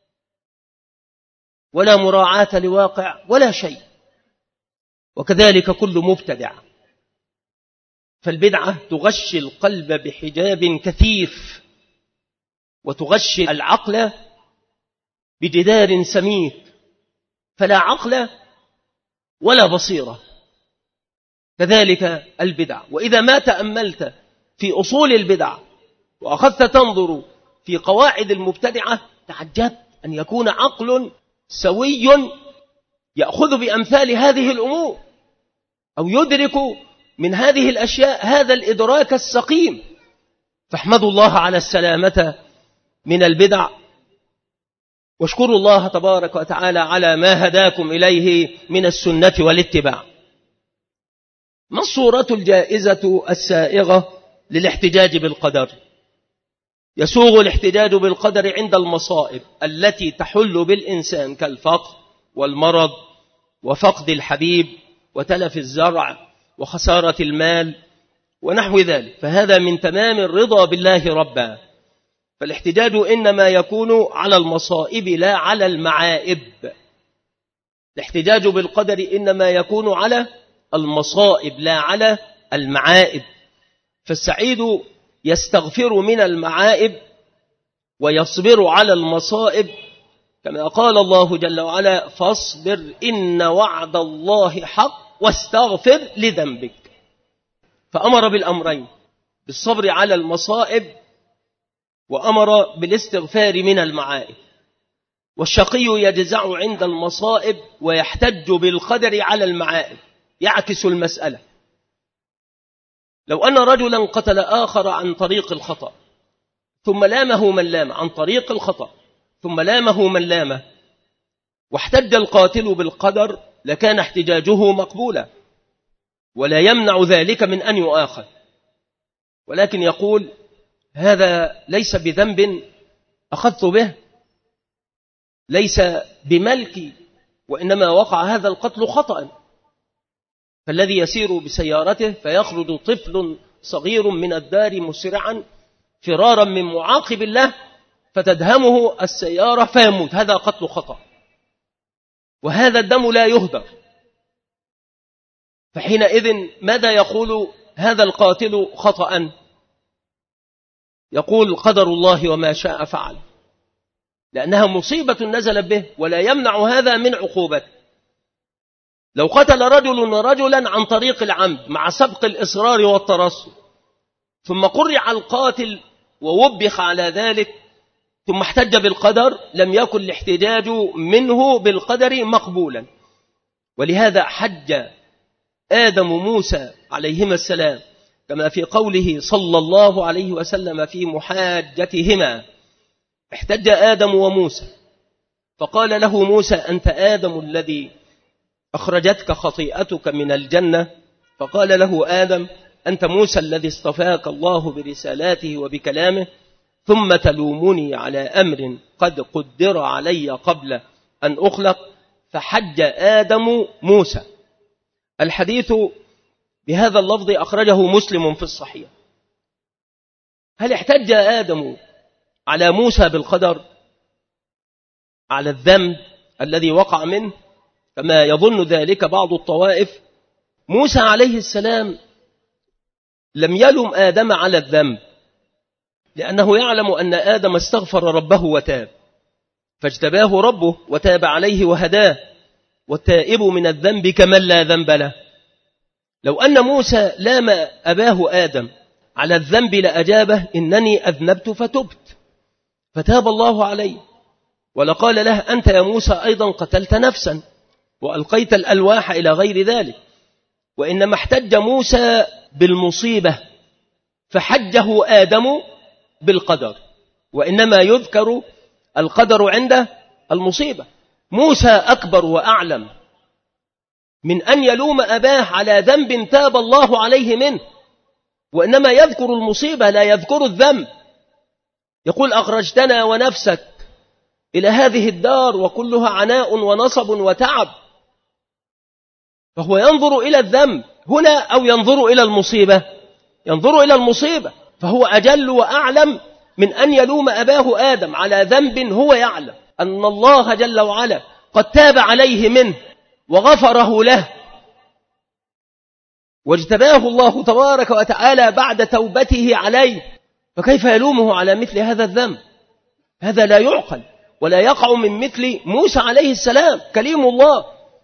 ولا مراعاة لواقع ولا شيء. وكذلك كل مبتدع. فالبدعة تغشي القلب بحجاب كثيف، وتغشي العقل بجدار سميك، فلا عقل ولا بصيرة. كذلك البدع. وإذا ما تأملت في أصول البدع وأخذت تنظر في قواعد المبتدعة تعجبت أن يكون عقل سوي يأخذ بأمثال هذه الأمور، أو يدرك من هذه الأشياء هذا الإدراك السقيم. فاحمدوا الله على السلامة من البدع، واشكروا الله تبارك وتعالى على ما هداكم إليه من السنة والاتباع. ما الصورة الجائزة السائغة للاحتجاج بالقدر؟ يسوغ الاحتجاج بالقدر عند المصائب التي تحل بالإنسان كالفقر والمرض وفقد الحبيب وتلف الزرع وخسارة المال ونحو ذلك، فهذا من تمام الرضا بالله ربا. فالاحتجاج إنما يكون على المصائب لا على المعائب. الاحتجاج بالقدر إنما يكون على المصائب لا على المعائب. فالسعيد يستغفر من المعائب ويصبر على المصائب، كما قال الله جل وعلا: فاصبر إن وعد الله حق واستغفر لذنبك. فأمر بالأمرين، بالصبر على المصائب وأمر بالاستغفار من المعائب. والشقي يجزع عند المصائب ويحتج بالقدر على المعائب، يعكس المسألة. لو أن رجلا قتل آخر عن طريق الخطأ ثم لامه من لام، عن طريق الخطأ ثم لامه من لامه، واحتج القاتل بالقدر، لكان احتجاجه مقبولا ولا يمنع ذلك من أن يؤاخذ، ولكن يقول: هذا ليس بذنب أخذت به، ليس بملكي، وإنما وقع هذا القتل خطأ. فالذي يسير بسيارته فيخرج طفل صغير من الدار مسرعا فرارا من معاقب الله فتدهمه السيارة فيموت، هذا قتل خطأ، وهذا الدم لا يهدر. فحينئذ ماذا يقول هذا القاتل خطأ؟ يقول: قدر الله وما شاء فعل، لأنها مصيبة نزل به ولا يمنع هذا من عقوبته. لو قتل رجل رجلا عن طريق العمد مع سبق الإصرار والترصد، ثم قرع القاتل ووبخ على ذلك، ثم احتج بالقدر، لم يكن الاحتجاج منه بالقدر مقبولا. ولهذا حج آدم موسى عليهما السلام، كما في قوله صلى الله عليه وسلم في محاجتهما: احتج آدم وموسى فقال له موسى: أنت آدم الذي أخرجتك خطيئتك من الجنة؟ فقال له آدم: أنت موسى الذي اصطفاك الله برسالاته وبكلامه، ثم تلومني على أمر قد قدر علي قبل أن أخلق. فحج آدم موسى. الحديث بهذا اللفظ أخرجه مسلم في الصحيح. هل احتج آدم على موسى بالقدر على الذنب الذي وقع منه كما يظن ذلك بعض الطوائف؟ موسى عليه السلام لم يلم آدم على الذنب، لأنه يعلم أن آدم استغفر ربه وتاب، فاجتباه ربه وتاب عليه وهداه، والتائب من الذنب كمن لا ذنب له. لو أن موسى لام أباه آدم على الذنب لأجابه: إنني أذنبت فتبت، فتاب الله عليه، ولقال له: أنت يا موسى أيضا قتلت نفسا وألقيت الألواح إلى غير ذلك. وإنما احتج موسى بالمصيبة، فحجه آدم بالقدر، وإنما يذكر القدر عند المصيبة. موسى أكبر وأعلم من أن يلوم أباه على ذنب تاب الله عليه منه، وإنما يذكر المصيبة لا يذكر الذنب. يقول: أخرجتنا ونفسك إلى هذه الدار وكلها عناء ونصب وتعب. فهو ينظر إلى الذنب هنا أو ينظر إلى المصيبة؟ ينظر إلى المصيبة، فهو أجل وأعلم من أن يلوم أباه آدم على ذنب هو يعلم أن الله جل وعلا قد تاب عليه منه وغفره له، واجتباه الله تبارك وتعالى بعد توبته عليه، فكيف يلومه على مثل هذا الذنب؟ هذا لا يعقل ولا يقع من مثل موسى عليه السلام كليم الله.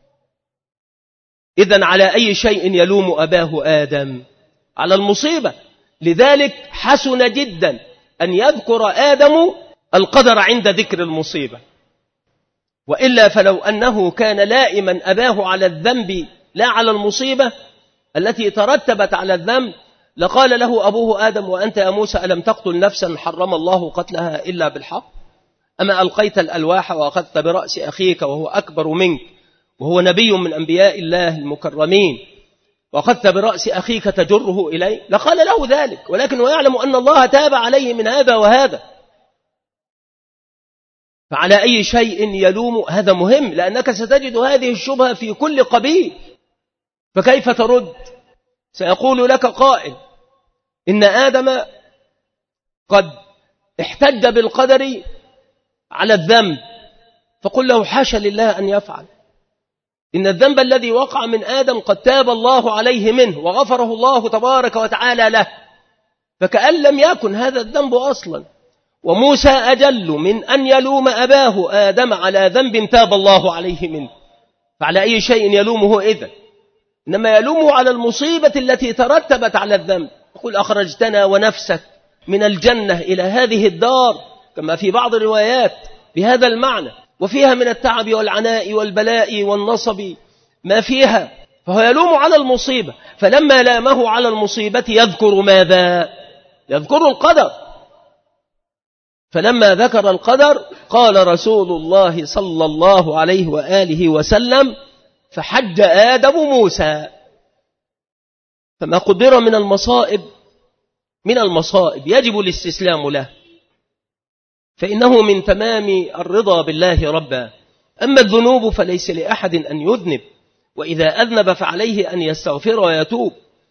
إذن على أي شيء يلوم أباه آدم؟ على المصيبة. لذلك حسن جدا أن يذكر آدم القدر عند ذكر المصيبة، وإلا فلو أنه كان لائما أباه على الذنب لا على المصيبة التي ترتبت على الذنب، لقال له أبوه آدم: وأنت يا موسى ألم تقتل نفسا حرم الله قتلها إلا بالحق؟ أما ألقيت الألواح وأخذت برأس أخيك وهو أكبر منك وهو نبي من أنبياء الله المكرمين، وأخذت برأس أخيك تجره إليه؟ لقال له ذلك، ولكن ويعلم أن الله تاب عليه من هذا وهذا. فعلى أي شيء يلوم؟ هذا مهم، لأنك ستجد هذه الشبهة في كل قبيل. فكيف ترد؟ سيقول لك قائل إن آدم قد احتج بالقدر على الذنب، فقل له حاشا لله أن يفعل، إن الذنب الذي وقع من آدم قد تاب الله عليه منه وغفره الله تبارك وتعالى له، فكأن لم يكن هذا الذنب أصلا. وموسى أجل من أن يلوم أباه آدم على ذنب تاب الله عليه منه، فعلى أي شيء يلومه إذن؟ إنما يلومه على المصيبة التي ترتبت على الذنب. يقول أخرجتنا ونفسك من الجنة إلى هذه الدار، كما في بعض الروايات بهذا المعنى، وفيها من التعب والعناء والبلاء والنصب ما فيها، فهو يلوم على المصيبة. فلما لامه على المصيبة يذكر ماذا؟ يذكر القدر. فلما ذكر القدر قال رسول الله صلى الله عليه وآله وسلم فحج آدم موسى. فما قدر من المصائب من المصائب يجب الاستسلام له، فإنه من تمام الرضا بالله ربا. أما الذنوب فليس لأحد أن يذنب، وإذا أذنب فعليه أن يستغفر ويتوب،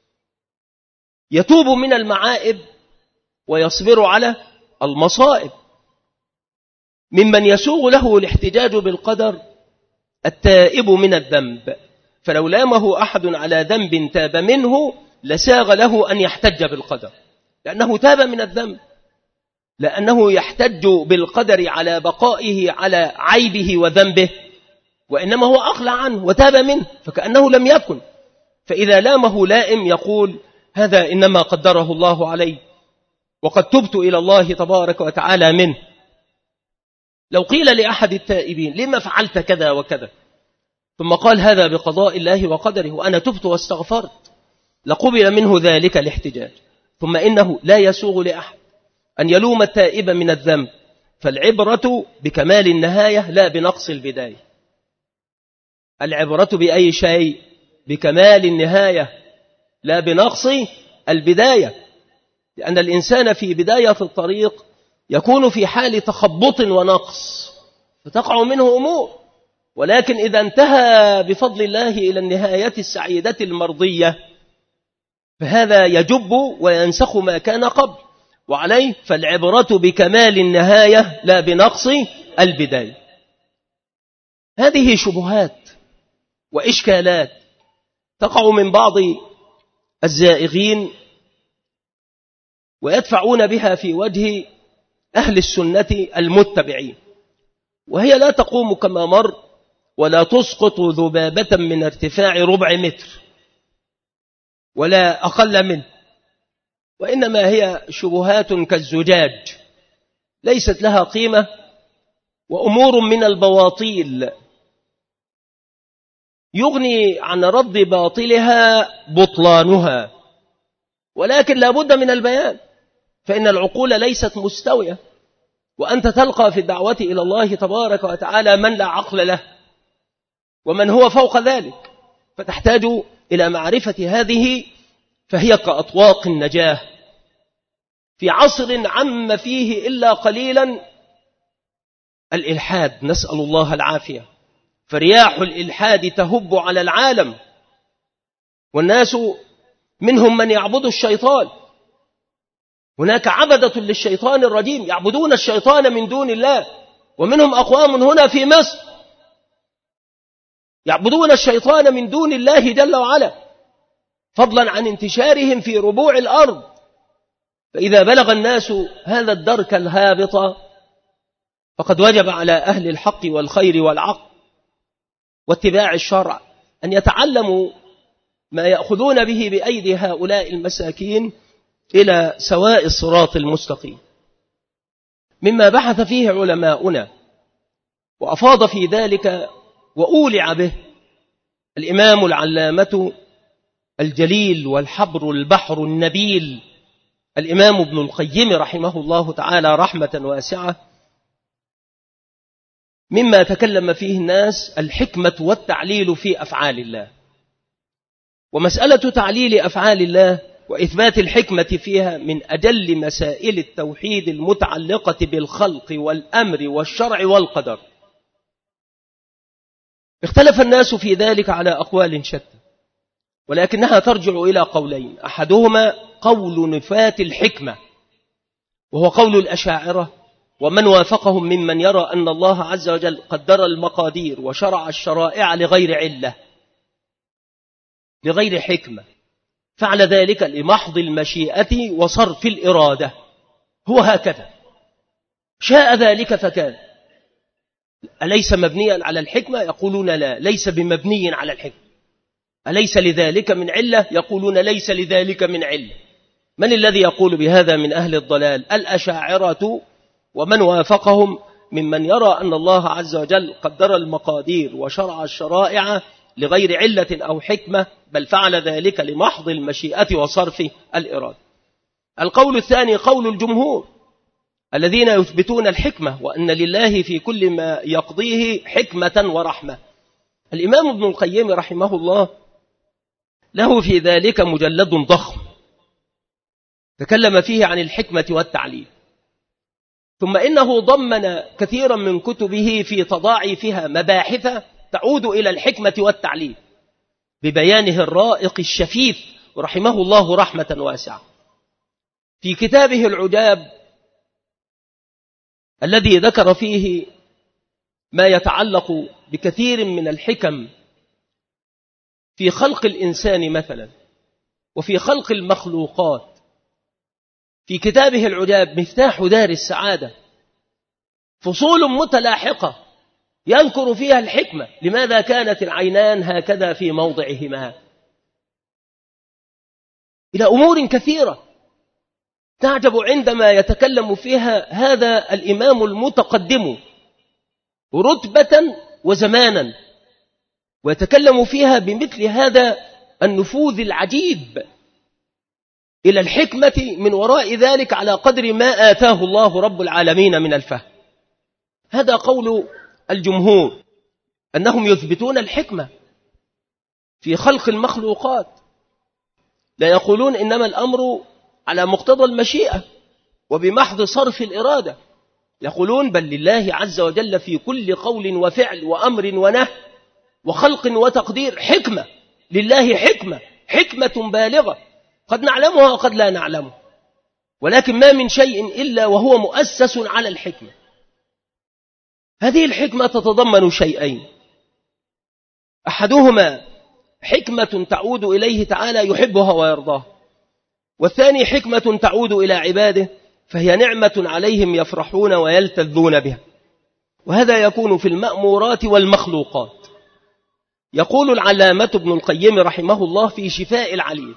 يتوب من المعائب ويصبر على المصائب. ممن يسوغ له الاحتجاج بالقدر التائب من الذنب، فلو لامه أحد على ذنب تاب منه لساغ له أن يحتج بالقدر، لأنه تاب من الذنب، لأنه يحتج بالقدر على بقائه على عيبه وذنبه، وإنما هو أخلع عنه وتاب منه فكأنه لم يكن. فإذا لامه لائم يقول هذا إنما قدره الله عليه وقد تبت إلى الله تبارك وتعالى منه. لو قيل لأحد التائبين لما فعلت كذا وكذا، ثم قال هذا بقضاء الله وقدره وأنا تبت واستغفرت، لقبل منه ذلك الاحتجاج. ثم إنه لا يسوغ لأحد أن يلوم التائب من الذنب، فالعبرة بكمال النهاية لا بنقص البداية. العبرة بأي شيء؟ بكمال النهاية لا بنقص البداية، لأن الإنسان في بداية الطريق يكون في حال تخبط ونقص فتقع منه أمور، ولكن إذا انتهى بفضل الله إلى النهاية السعيدة المرضية فهذا يجب وينسخ ما كان قبل. وعليه فالعبرة بكمال النهاية لا بنقص البداية. هذه شبهات وإشكالات تقع من بعض الزائغين ويدفعون بها في وجه أهل السنة المتبعين، وهي لا تقوم كما مر ولا تسقط ذبابة من ارتفاع ربع متر ولا أقل منه، وإنما هي شبهات كالزجاج ليست لها قيمة، وأمور من البواطيل يغني عن رد باطلها بطلانها، ولكن لا بد من البيان، فإن العقول ليست مستوية، وأنت تلقى في الدعوة إلى الله تبارك وتعالى من لا عقل له ومن هو فوق ذلك، فتحتاج إلى معرفة هذه، فهي كأطواق النجاة في عصر عم فيه إلا قليلا الإلحاد، نسأل الله العافية، فرياح الإلحاد تهب على العالم، والناس منهم من يعبد الشيطان، هناك عبدة للشيطان الرجيم يعبدون الشيطان من دون الله، ومنهم أقوام هنا في مصر يعبدون الشيطان من دون الله جل وعلا، فضلا عن انتشارهم في ربوع الأرض. فإذا بلغ الناس هذا الدرك الهابط فقد وجب على أهل الحق والخير والعقل واتباع الشرع أن يتعلموا ما يأخذون به بأيدي هؤلاء المساكين إلى سواء الصراط المستقيم. مما بحث فيه علماؤنا وأفاض في ذلك وأولع به الإمام العلامة الجليل والحبر البحر النبيل الإمام ابن القيم رحمه الله تعالى رحمة واسعة، مما تكلم فيه الناس الحكمة والتعليل في أفعال الله. ومسألة تعليل أفعال الله وإثبات الحكمة فيها من أجل مسائل التوحيد المتعلقة بالخلق والأمر والشرع والقدر. اختلف الناس في ذلك على أقوال شتى، ولكنها ترجع إلى قولين، أحدهما قول نفاة الحكمة وهو قول الأشاعرة ومن وافقهم ممن يرى أن الله عز وجل قدر المقادير وشرع الشرائع لغير علة لغير حكمة، فعل ذلك لمحض المشيئة وصرف الإرادة، هو هكذا شاء ذلك فكان. أليس مبنيا على الحكمة؟ يقولون لا، ليس بمبني على الحكمة. أليس لذلك من علة؟ يقولون ليس لذلك من علة. من الذي يقول بهذا من أهل الضلال؟ الأشاعرة ومن وافقهم ممن يرى أن الله عز وجل قدر المقادير وشرع الشرائع لغير علة أو حكمة، بل فعل ذلك لمحض المشيئة وصرف الإرادة. القول الثاني قول الجمهور الذين يثبتون الحكمة وأن لله في كل ما يقضيه حكمة ورحمة. الإمام ابن القيم رحمه الله له في ذلك مجلد ضخم تكلم فيه عن الحكمة والتعليل، ثم إنه ضمن كثيرا من كتبه في تضاعفها مباحث تعود إلى الحكمة والتعليل ببيانه الرائق الشفيف رحمه الله رحمة واسعة. في كتابه العجاب الذي ذكر فيه ما يتعلق بكثير من الحكم في خلق الإنسان مثلا وفي خلق المخلوقات، في كتابه العجاب مفتاح دار السعادة فصول متلاحقة يذكر فيها الحكمة، لماذا كانت العينان هكذا في موضعهما، إلى أمور كثيرة تعجب عندما يتكلم فيها هذا الإمام المتقدم رتبة وزمانا، ويتكلم فيها بمثل هذا النفوذ العجيب إلى الحكمة من وراء ذلك على قدر ما آتاه الله رب العالمين من الفهم. هذا قول الجمهور أنهم يثبتون الحكمة في خلق المخلوقات، لا يقولون إنما الأمر على مقتضى المشيئة وبمحض صرف الإرادة، يقولون بل لله عز وجل في كل قول وفعل وأمر ونهي وخلق وتقدير حكمة، لله حكمة حكمة بالغة قد نعلمها وقد لا نعلمها، ولكن ما من شيء إلا وهو مؤسس على الحكمة. هذه الحكمة تتضمن شيئين، أحدهما حكمة تعود إليه تعالى يحبها ويرضاها، والثاني حكمة تعود إلى عباده فهي نعمة عليهم يفرحون ويلتذون بها، وهذا يكون في المأمورات والمخلوقات. يقول العلامة ابن القيم رحمه الله في شفاء العليل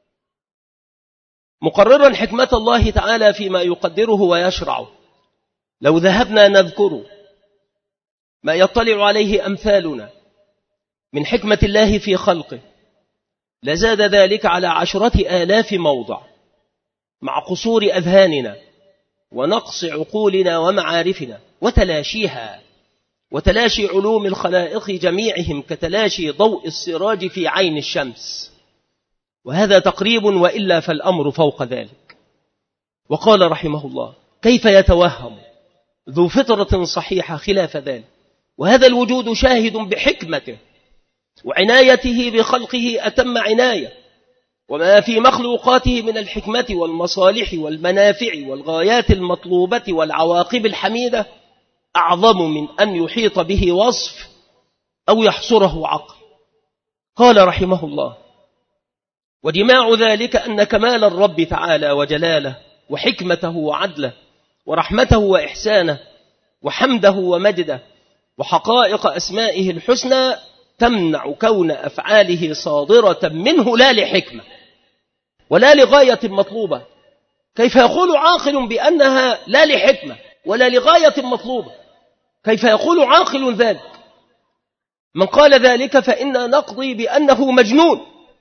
مقررا حكمة الله تعالى فيما يقدره ويشرعه: لو ذهبنا نذكر ما يطلع عليه أمثالنا من حكمة الله في خلقه لزاد ذلك على عشرة آلاف موضع، مع قصور أذهاننا ونقص عقولنا ومعارفنا وتلاشيها وتلاشي علوم الخلائق جميعهم كتلاشي ضوء السراج في عين الشمس، وهذا تقريب وإلا فالأمر فوق ذلك. وقال رحمه الله: كيف يتوهم ذو فطرة صحيحة خلاف ذلك، وهذا الوجود شاهد بحكمته وعنايته بخلقه أتم عناية، وما في مخلوقاته من الحكمة والمصالح والمنافع والغايات المطلوبة والعواقب الحميدة أعظم من أن يحيط به وصف أو يحصره عقل. قال رحمه الله: ودماع ذلك أن كمال الرب تعالى وجلاله وحكمته وعدله ورحمته وإحسانه وحمده ومجده وحقائق أسمائه الحسنى تمنع كون أفعاله صادرة منه لا لحكمة ولا لغاية مطلوبة. كيف يقول عاقل بأنها لا لحكمة ولا لغاية مطلوبة؟ كيف يقول عاقل ذلك؟ من قال ذلك فإنا نقضي بأنه مجنون،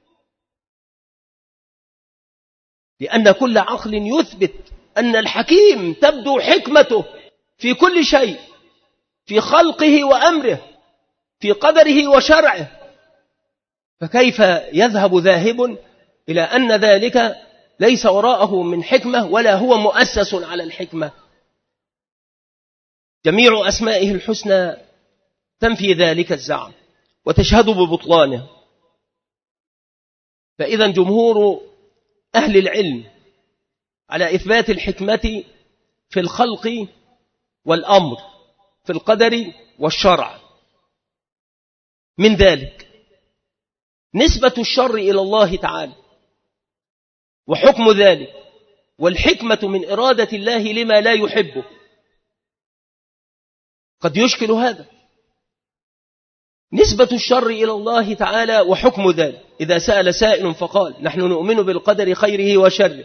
لأن كل عقل يثبت أن الحكيم تبدو حكمته في كل شيء، في خلقه وأمره، في قدره وشرعه، فكيف يذهب ذاهب إلى أن ذلك ليس وراءه من حكمة ولا هو مؤسس على الحكمة؟ جميع أسمائه الحسنى تنفي ذلك الزعم وتشهد ببطلانه. فإذا جمهور أهل العلم على إثبات الحكمة في الخلق والأمر، في القدر والشرع. من ذلك نسبة الشر إلى الله تعالى وحكم ذلك، والحكمة من إرادة الله لما لا يحبه. قد يشكل هذا، نسبة الشر إلى الله تعالى وحكم ذلك. إذا سأل سائل فقال نحن نؤمن بالقدر خيره وشره،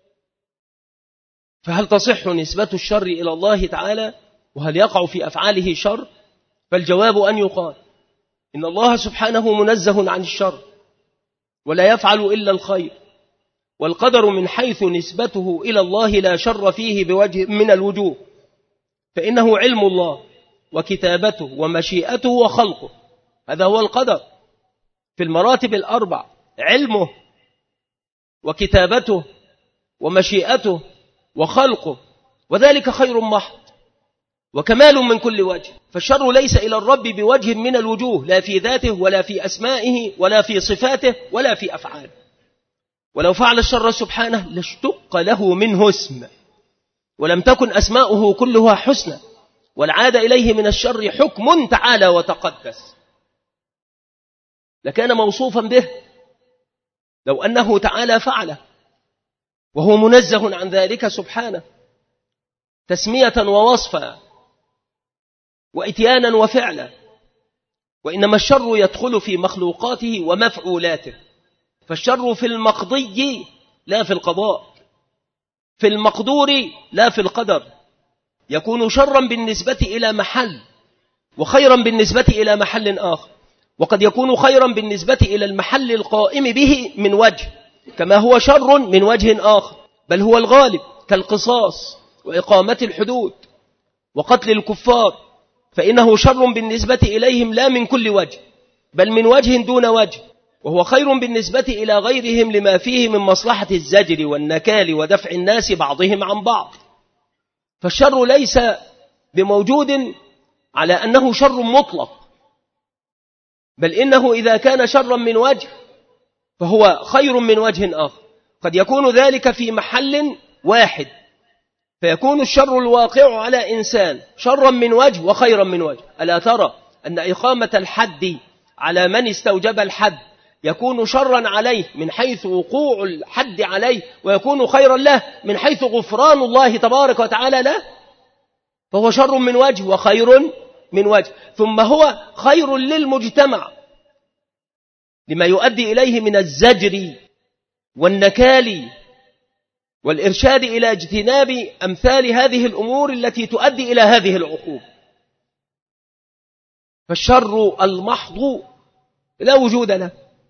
فهل تصح نسبة الشر إلى الله تعالى؟ وهل يقع في أفعاله شر؟ فالجواب أن يقال إن الله سبحانه منزه عن الشر ولا يفعل إلا الخير، والقدر من حيث نسبته إلى الله لا شر فيه بوجه من الوجوه، فإنه علم الله وكتابته ومشيئته وخلقه. هذا هو القدر في المراتب الأربع: علمه وكتابته ومشيئته وخلقه، وذلك خير محض وكمال من كل وجه. فالشر ليس إلى الرب بوجه من الوجوه، لا في ذاته ولا في أسمائه ولا في صفاته ولا في أفعاله. ولو فعل الشر سبحانه لاشتق له منه اسم، ولم تكن أسماؤه كلها حسنى، والعاد إليه من الشر حكم تعالى وتقدس، لكان موصوفا به لو أنه تعالى فعله، وهو منزه عن ذلك سبحانه تسمية ووصفا وإتيانا وفعلا. وإنما الشر يدخل في مخلوقاته ومفعولاته، فالشر في المقضي لا في القضاء، في المقدور لا في القدر. يكون شرا بالنسبة إلى محل وخيرا بالنسبة إلى محل آخر، وقد يكون خيرا بالنسبة إلى المحل القائم به من وجه، كما هو شر من وجه آخر، بل هو الغالب كالقصاص وإقامة الحدود وقتل الكفار، فإنه شر بالنسبة إليهم لا من كل وجه، بل من وجه دون وجه، وهو خير بالنسبة إلى غيرهم لما فيه من مصلحة الزجر والنكال ودفع الناس بعضهم عن بعض. فالشر ليس بموجود على أنه شر مطلق، بل إنه إذا كان شرا من وجه فهو خير من وجه آخر. قد يكون ذلك في محل واحد، فيكون الشر الواقع على إنسان شرا من وجه وخيرا من وجه. ألا ترى أن إقامة الحد على من استوجب الحد يكون شرا عليه من حيث وقوع الحد عليه، ويكون خيرا له من حيث غفران الله تبارك وتعالى له؟ فهو شر من وجه وخير من وجه، ثم هو خير للمجتمع لما يؤدي إليه من الزجر والنكال والإرشاد إلى اجتناب أمثال هذه الأمور التي تؤدي إلى هذه العقوبة. فالشر المحض لا وجود له،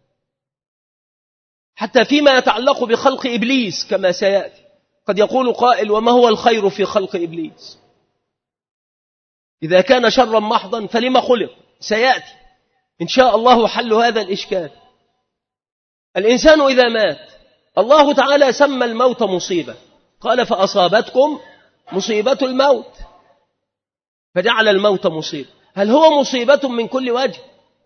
حتى فيما يتعلق بخلق إبليس كما سيأتي. قد يقول قائل وما هو الخير في خلق إبليس؟ إذا كان شرا محضا فلما خلق؟ سيأتي إن شاء الله حل هذا الإشكال. الإنسان إذا مات الله تعالى سمى الموت مصيبة، قال فأصابتكم مصيبة الموت، فجعل الموت مصيبة. هل هو مصيبة من كل وجه؟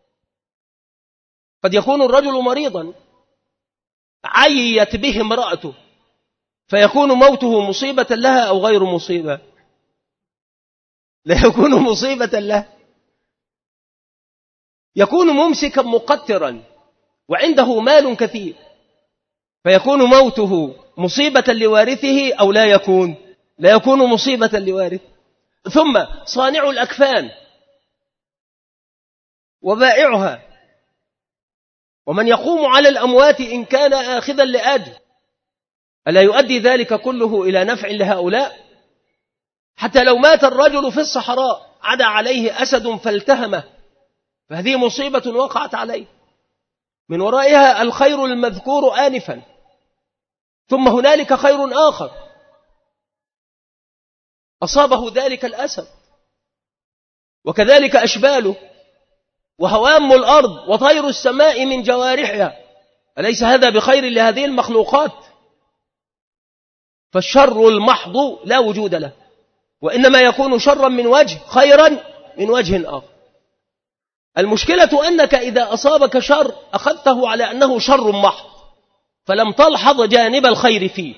قد يكون الرجل مريضا عيت به امرأته فيكون موته مصيبة لها أو غير مصيبة؟ لا يكون مصيبة له. يكون ممسكا مقترا وعنده مال كثير فيكون موته مصيبة لوارثه أو لا يكون؟ لا يكون مصيبة لوارثه. ثم صانع الأكفان وبائعها ومن يقوم على الأموات إن كان آخذا لأجل، ألا يؤدي ذلك كله إلى نفع لهؤلاء؟ حتى لو مات الرجل في الصحراء عدا عليه أسد فالتهمه، فهذه مصيبة وقعت عليه من ورائها الخير المذكور آنفا، ثم هنالك خير آخر أصابه ذلك الأسد، وكذلك أشباله وهوام الأرض وطير السماء من جوارحها، أليس هذا بخير لهذه المخلوقات؟ فالشر المحض لا وجود له، وإنما يكون شرا من وجه خيرا من وجه آخر. المشكلة أنك إذا أصابك شر أخذته على أنه شر محض، فلم تلحظ جانب الخير فيه.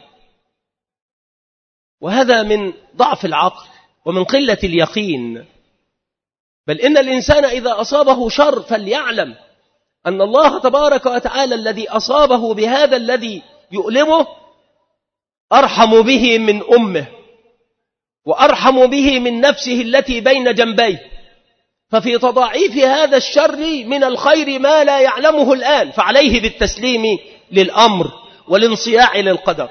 وهذا من ضعف العقل ومن قلة اليقين. بل إن الإنسان إذا أصابه شر فليعلم أن الله تبارك وتعالى الذي أصابه بهذا الذي يؤلمه أرحم به من أمه، وأرحم به من نفسه التي بين جنبيه، ففي تضاعيف هذا الشر من الخير ما لا يعلمه الآن، فعليه بالتسليم للأمر والانصياع للقدر.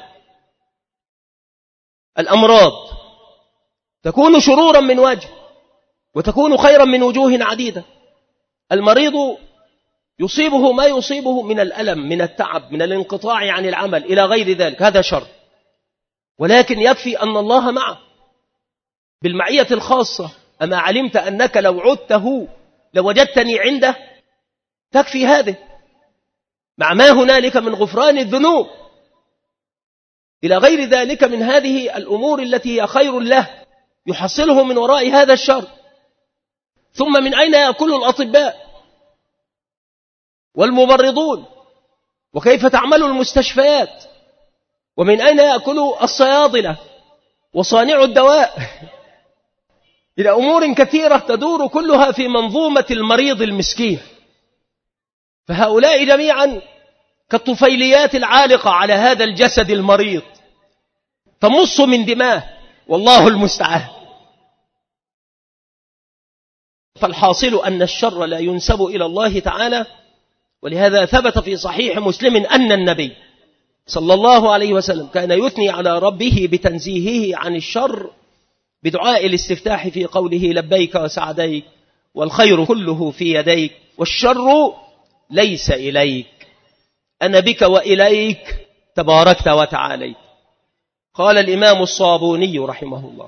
الأمراض تكون شرورا من وجه وتكون خيرا من وجوه عديدة. المريض يصيبه ما يصيبه من الألم، من التعب، من الانقطاع عن العمل إلى غير ذلك، هذا شر، ولكن يكفي أن الله معه بالمعية الخاصة. أما علمت أنك لو عدته لوجدتني عنده؟ تكفي هذه، مع ما هنالك من غفران الذنوب إلى غير ذلك من هذه الأمور التي هي خير له يحصله من وراء هذا الشر. ثم من أين يأكل الأطباء والممرضون؟ وكيف تعمل المستشفيات؟ ومن أين يأكل الصيادلة وصانع الدواء؟ إلى أمور كثيرة تدور كلها في منظومة المريض المسكين. فهؤلاء جميعا كالطفيليات العالقة على هذا الجسد المريض تمص من دماه، والله المستعان. فالحاصل أن الشر لا ينسب إلى الله تعالى. ولهذا ثبت في صحيح مسلم أن النبي صلى الله عليه وسلم كان يثني على ربه بتنزيهه عن الشر بدعاء الاستفتاح في قوله لبيك وسعديك والخير كله في يديك والشر ليس إليك أنا بك وإليك تباركت وتعاليت. قال الإمام الصابوني رحمه الله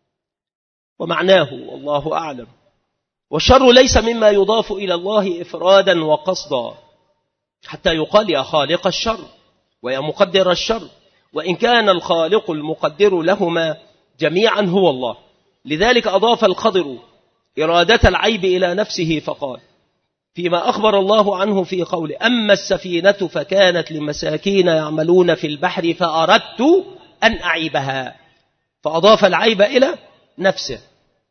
ومعناه والله أعلم: والشر ليس مما يضاف إلى الله إفرادا وقصدا حتى يقال يا خالق الشر ويا مقدر الشر، وإن كان الخالق المقدر لهما جميعا هو الله. لذلك أضاف الخضر إرادة العيب إلى نفسه فقال فيما أخبر الله عنه في قوله: أما السفينة فكانت لمساكين يعملون في البحر فأردت أن أعيبها، فأضاف العيب إلى نفسه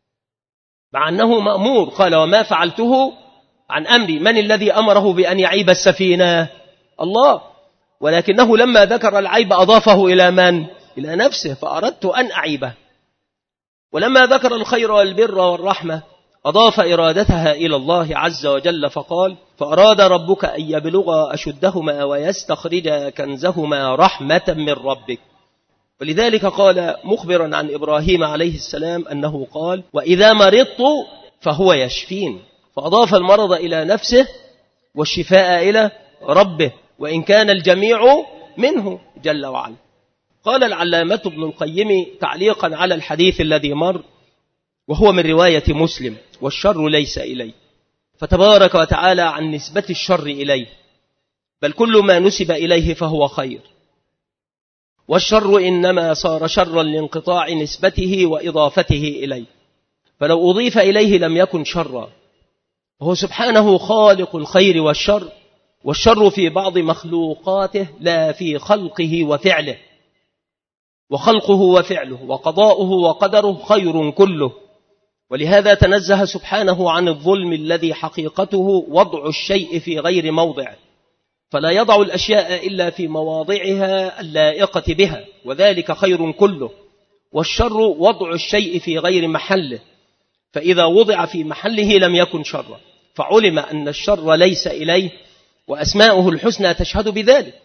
مع أنه مأمور. قال: وما فعلته عن أمري. من الذي أمره بأن يعيب السفينة؟ الله. ولكنه لما ذكر العيب أضافه إلى من؟ إلى نفسه، فأردت أن أعيبه. ولما ذكر الخير والبر والرحمة أضاف إرادتها إلى الله عز وجل فقال: فأراد ربك أن يبلغ أشدهما ويستخرج كنزهما رحمة من ربك. ولذلك قال مخبرا عن إبراهيم عليه السلام أنه قال: وإذا مرضت فهو يشفين، فأضاف المرض إلى نفسه والشفاء إلى ربه، وإن كان الجميع منه جل وعلا. قال العلامة ابن القيم تعليقا على الحديث الذي مر وهو من رواية مسلم: والشر ليس إليه، فتبارك وتعالى عن نسبة الشر إليه، بل كل ما نسب إليه فهو خير، والشر إنما صار شرا لانقطاع نسبته وإضافته إليه، فلو أضيف إليه لم يكن شرا. وهو سبحانه خالق الخير والشر، والشر في بعض مخلوقاته لا في خلقه وفعله، وخلقه وفعله وقضاؤه وقدره خير كله. ولهذا تنزه سبحانه عن الظلم الذي حقيقته وضع الشيء في غير موضعه، فلا يضع الأشياء إلا في مواضعها اللائقة بها، وذلك خير كله. والشر وضع الشيء في غير محله، فإذا وضع في محله لم يكن شرا، فعلم أن الشر ليس إليه، وأسماؤه الحسنى تشهد بذلك.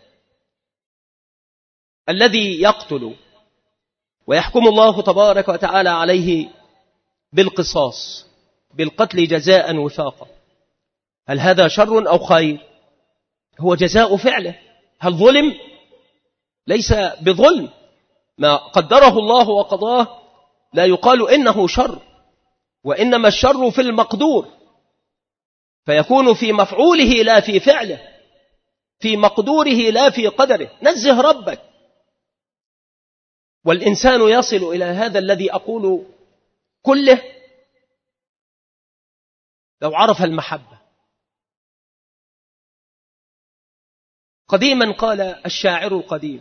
الذي يقتل ويحكم الله تبارك وتعالى عليه بالقصاص بالقتل جزاء وفاقا، هل هذا شر أو خير؟ هو جزاء فعله. هل ظلم؟ ليس بظلم، ما قدره الله وقضاه لا يقال إنه شر، وإنما الشر في المقدور، فيكون في مفعوله لا في فعله، في مقدوره لا في قدره. نزه ربك. والإنسان يصل إلى هذا الذي أقول كله لو عرف المحبة. قديما قال الشاعر القديم: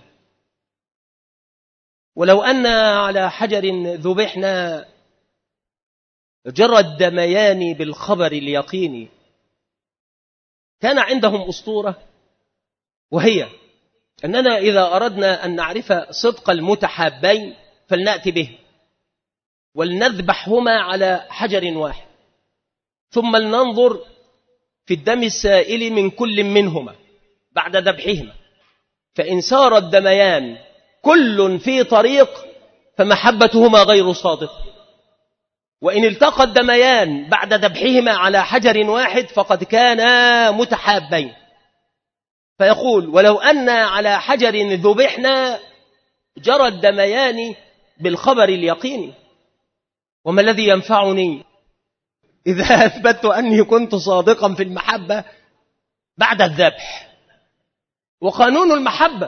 ولو أن على حجر ذبحنا جرى الدميان بالخبر اليقيني. كان عندهم أسطورة، وهي أننا إذا أردنا أن نعرف صدق المتحابين فلنأتي به ولنذبحهما على حجر واحد، ثم لننظر في الدم السائل من كل منهما بعد ذبحهما، فإن سار الدميان كل في طريق فمحبتهما غير صادقة، وإن التقى الدميان بعد ذبحهما على حجر واحد فقد كانا متحابين. فيقول: ولو أن على حجر ذبحنا جرى الدميان بالخبر اليقيني. وما الذي ينفعني إذا أثبت أني كنت صادقا في المحبة بعد الذبح؟ وقانون المحبة: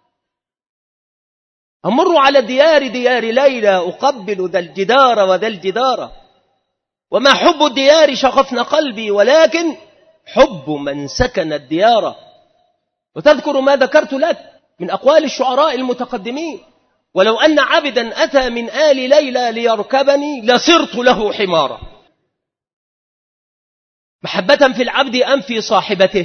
أمر على ديار ديار ليلى أقبل ذا الجدار وذا الجدار، وما حب الديار شغفن قلبي ولكن حب من سكن الديار. وتذكر ما ذكرت لك من أقوال الشعراء المتقدمين: ولو أن عبدا أتى من آل ليلى ليركبني لصرت له حمارا. محبة في العبد أم في صاحبته؟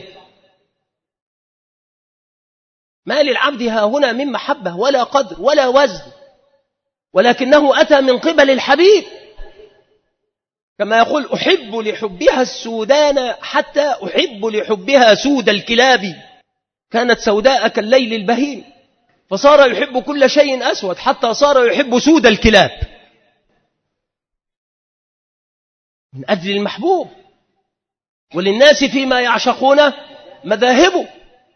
ما للعبد ها هنا من محبة ولا قدر ولا وزن، ولكنه أتى من قبل الحبيب، كما يقول: أحب لحبها السودان حتى أحب لحبها سود الكلاب. كانت سوداء كالليل البهيم فصار يحب كل شيء أسود حتى صار يحب سود الكلاب، من أجل المحبوب. وللناس فيما يعشقون مذاهب،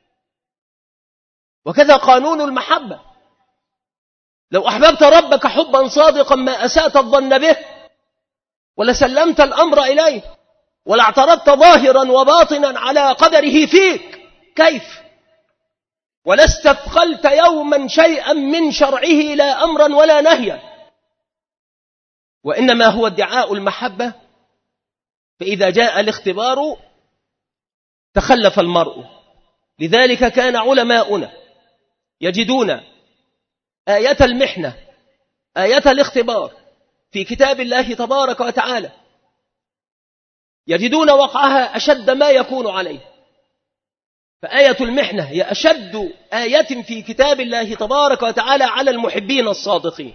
وكذا قانون المحبة: لو أحببت ربك حبا صادقا ما أسأت الظن به، ولسلمت الأمر إليه، ولا اعترضت ظاهرا وباطنا على قدره فيك. كيف؟ ولا استثقلت يوما شيئا من شرعه لا أمرا ولا نهيا، وإنما هو ادعاء المحبة. فإذا جاء الاختبار تخلف المرء. لذلك كان علماؤنا يجدون آية المحنة، آية الاختبار في كتاب الله تبارك وتعالى، يجدون وقعها أشد ما يكون عليه. فآية المحنة هي أشد آية في كتاب الله تبارك وتعالى على المحبين الصادقين،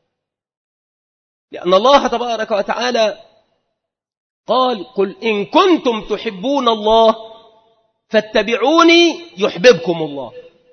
لأن الله تبارك وتعالى قال: قل إن كنتم تحبون الله فاتبعوني يحببكم الله.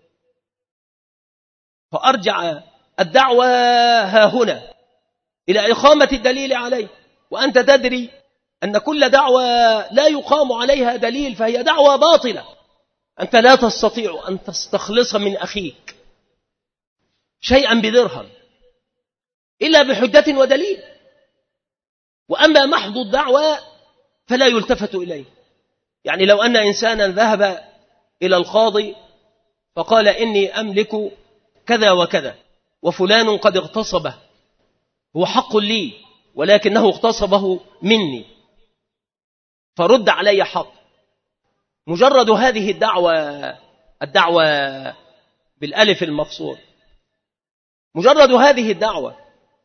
فأرجع الدعوة ها هنا إلى إقامة الدليل عليه، وأنت تدري أن كل دعوة لا يقام عليها دليل فهي دعوة باطلة. أنت لا تستطيع أن تستخلص من أخيك شيئا بدرهم إلا بحجة ودليل، وأما محض الدعوة فلا يلتفت إليه. يعني لو أن إنسانا ذهب إلى القاضي فقال: إني أملك كذا وكذا وفلان قد اغتصبه، هو حق لي ولكنه اغتصبه مني، فرد علي حق. مجرد هذه الدعوة، الدعوة بالألف المقصور، مجرد هذه الدعوة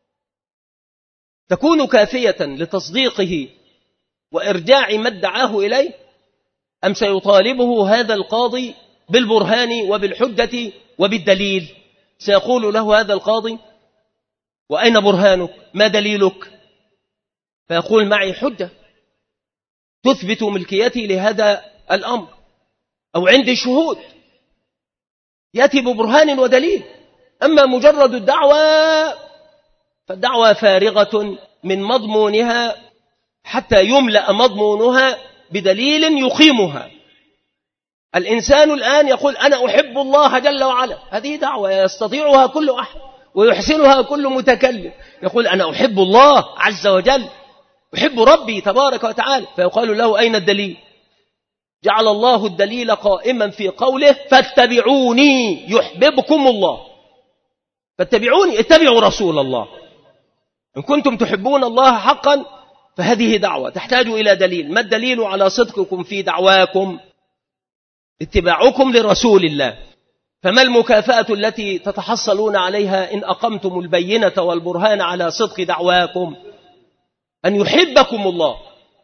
تكون كافية لتصديقه وإرجاع ما ادعاه إليه، أم سيطالبه هذا القاضي بالبرهان وبالحجة وبالدليل؟ سيقول له هذا القاضي: وأين برهانك؟ ما دليلك؟ فيقول: معي حجة تثبت ملكيتي لهذا الأمر، أو عندي شهود. يأتي ببرهان ودليل. أما مجرد الدعوة فالدعوة فارغة من مضمونها حتى يملأ مضمونها بدليل يقيمها. الإنسان الآن يقول: أنا أحب الله جل وعلا، هذه دعوة يستطيعها كل أحد ويحسنها كل متكلم. يقول: أنا أحب الله عز وجل، أحب ربي تبارك وتعالى. فيقال له: أين الدليل؟ جعل الله الدليل قائما في قوله: فاتبعوني يحببكم الله. فاتبعوني، اتبعوا رسول الله. إن كنتم تحبون الله حقا فهذه دعوة تحتاج إلى دليل. ما الدليل على صدقكم في دعواكم؟ اتباعكم لرسول الله. فما المكافأة التي تتحصلون عليها إن أقمتم البينة والبرهان على صدق دعواكم؟ أن يحبكم الله،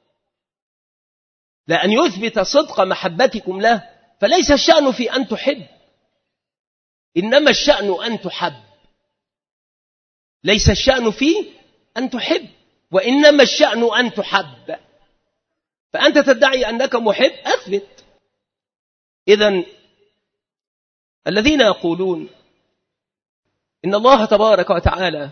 لأن يثبت صدق محبتكم له. فليس الشأن في أن تحب، إنما الشأن أن تحب. ليس الشأن في أن تحب، وإنما الشأن أن تحب. فأنت تدعي أنك محب، أثبت. إذن الذين يقولون إن الله تبارك وتعالى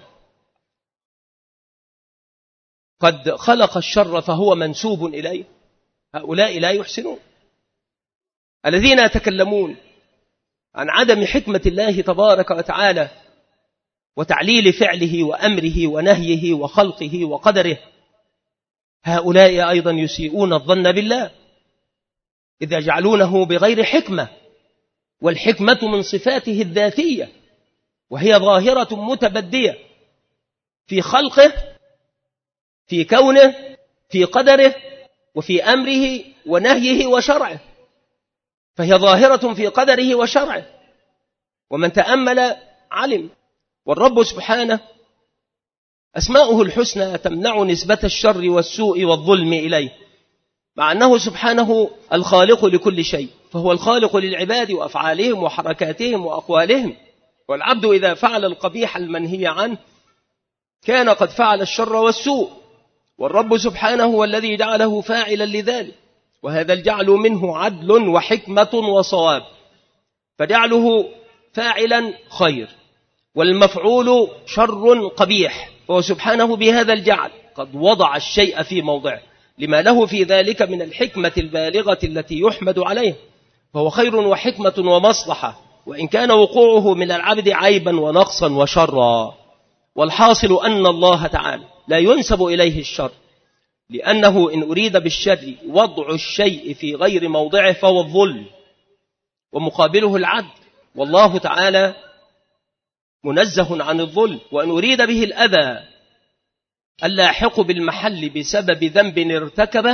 قد خلق الشر فهو منسوب إليه، هؤلاء لا يحسنون. الذين يتكلمون عن عدم حكمة الله تبارك وتعالى وتعليل فعله وأمره ونهيه وخلقه وقدره، هؤلاء أيضا يسيئون الظن بالله إذا جعلونه بغير حكمة. والحكمة من صفاته الذاتية، وهي ظاهرة متبدية في خلقه، في كونه، في قدره، وفي أمره ونهيه وشرعه. فهي ظاهرة في قدره وشرعه، ومن تأمل علم. والرب سبحانه أسماؤه الحسنى تمنع نسبة الشر والسوء والظلم إليه، مع أنه سبحانه الخالق لكل شيء، فهو الخالق للعباد وأفعالهم وحركاتهم وأقوالهم. والعبد إذا فعل القبيح المنهي عنه كان قد فعل الشر والسوء، والرب سبحانه هو الذي جعله فاعلا لذلك، وهذا الجعل منه عدل وحكمة وصواب. فجعله فاعلا خير، والمفعول شر قبيح، فهو سبحانه بهذا الجعل قد وضع الشيء في موضعه لما له في ذلك من الحكمة البالغة التي يحمد عليه، فهو خير وحكمة ومصلحة، وإن كان وقوعه من العبد عيبا ونقصا وشرا. والحاصل أن الله تعالى لا ينسب إليه الشر، لأنه إن أريد بالشر وضع الشيء في غير موضعه فهو الظلم، ومقابله العدل، والله تعالى منزه عن الظلم. وإن أريد به الأذى اللاحق بالمحل بسبب ذنب ارتكبه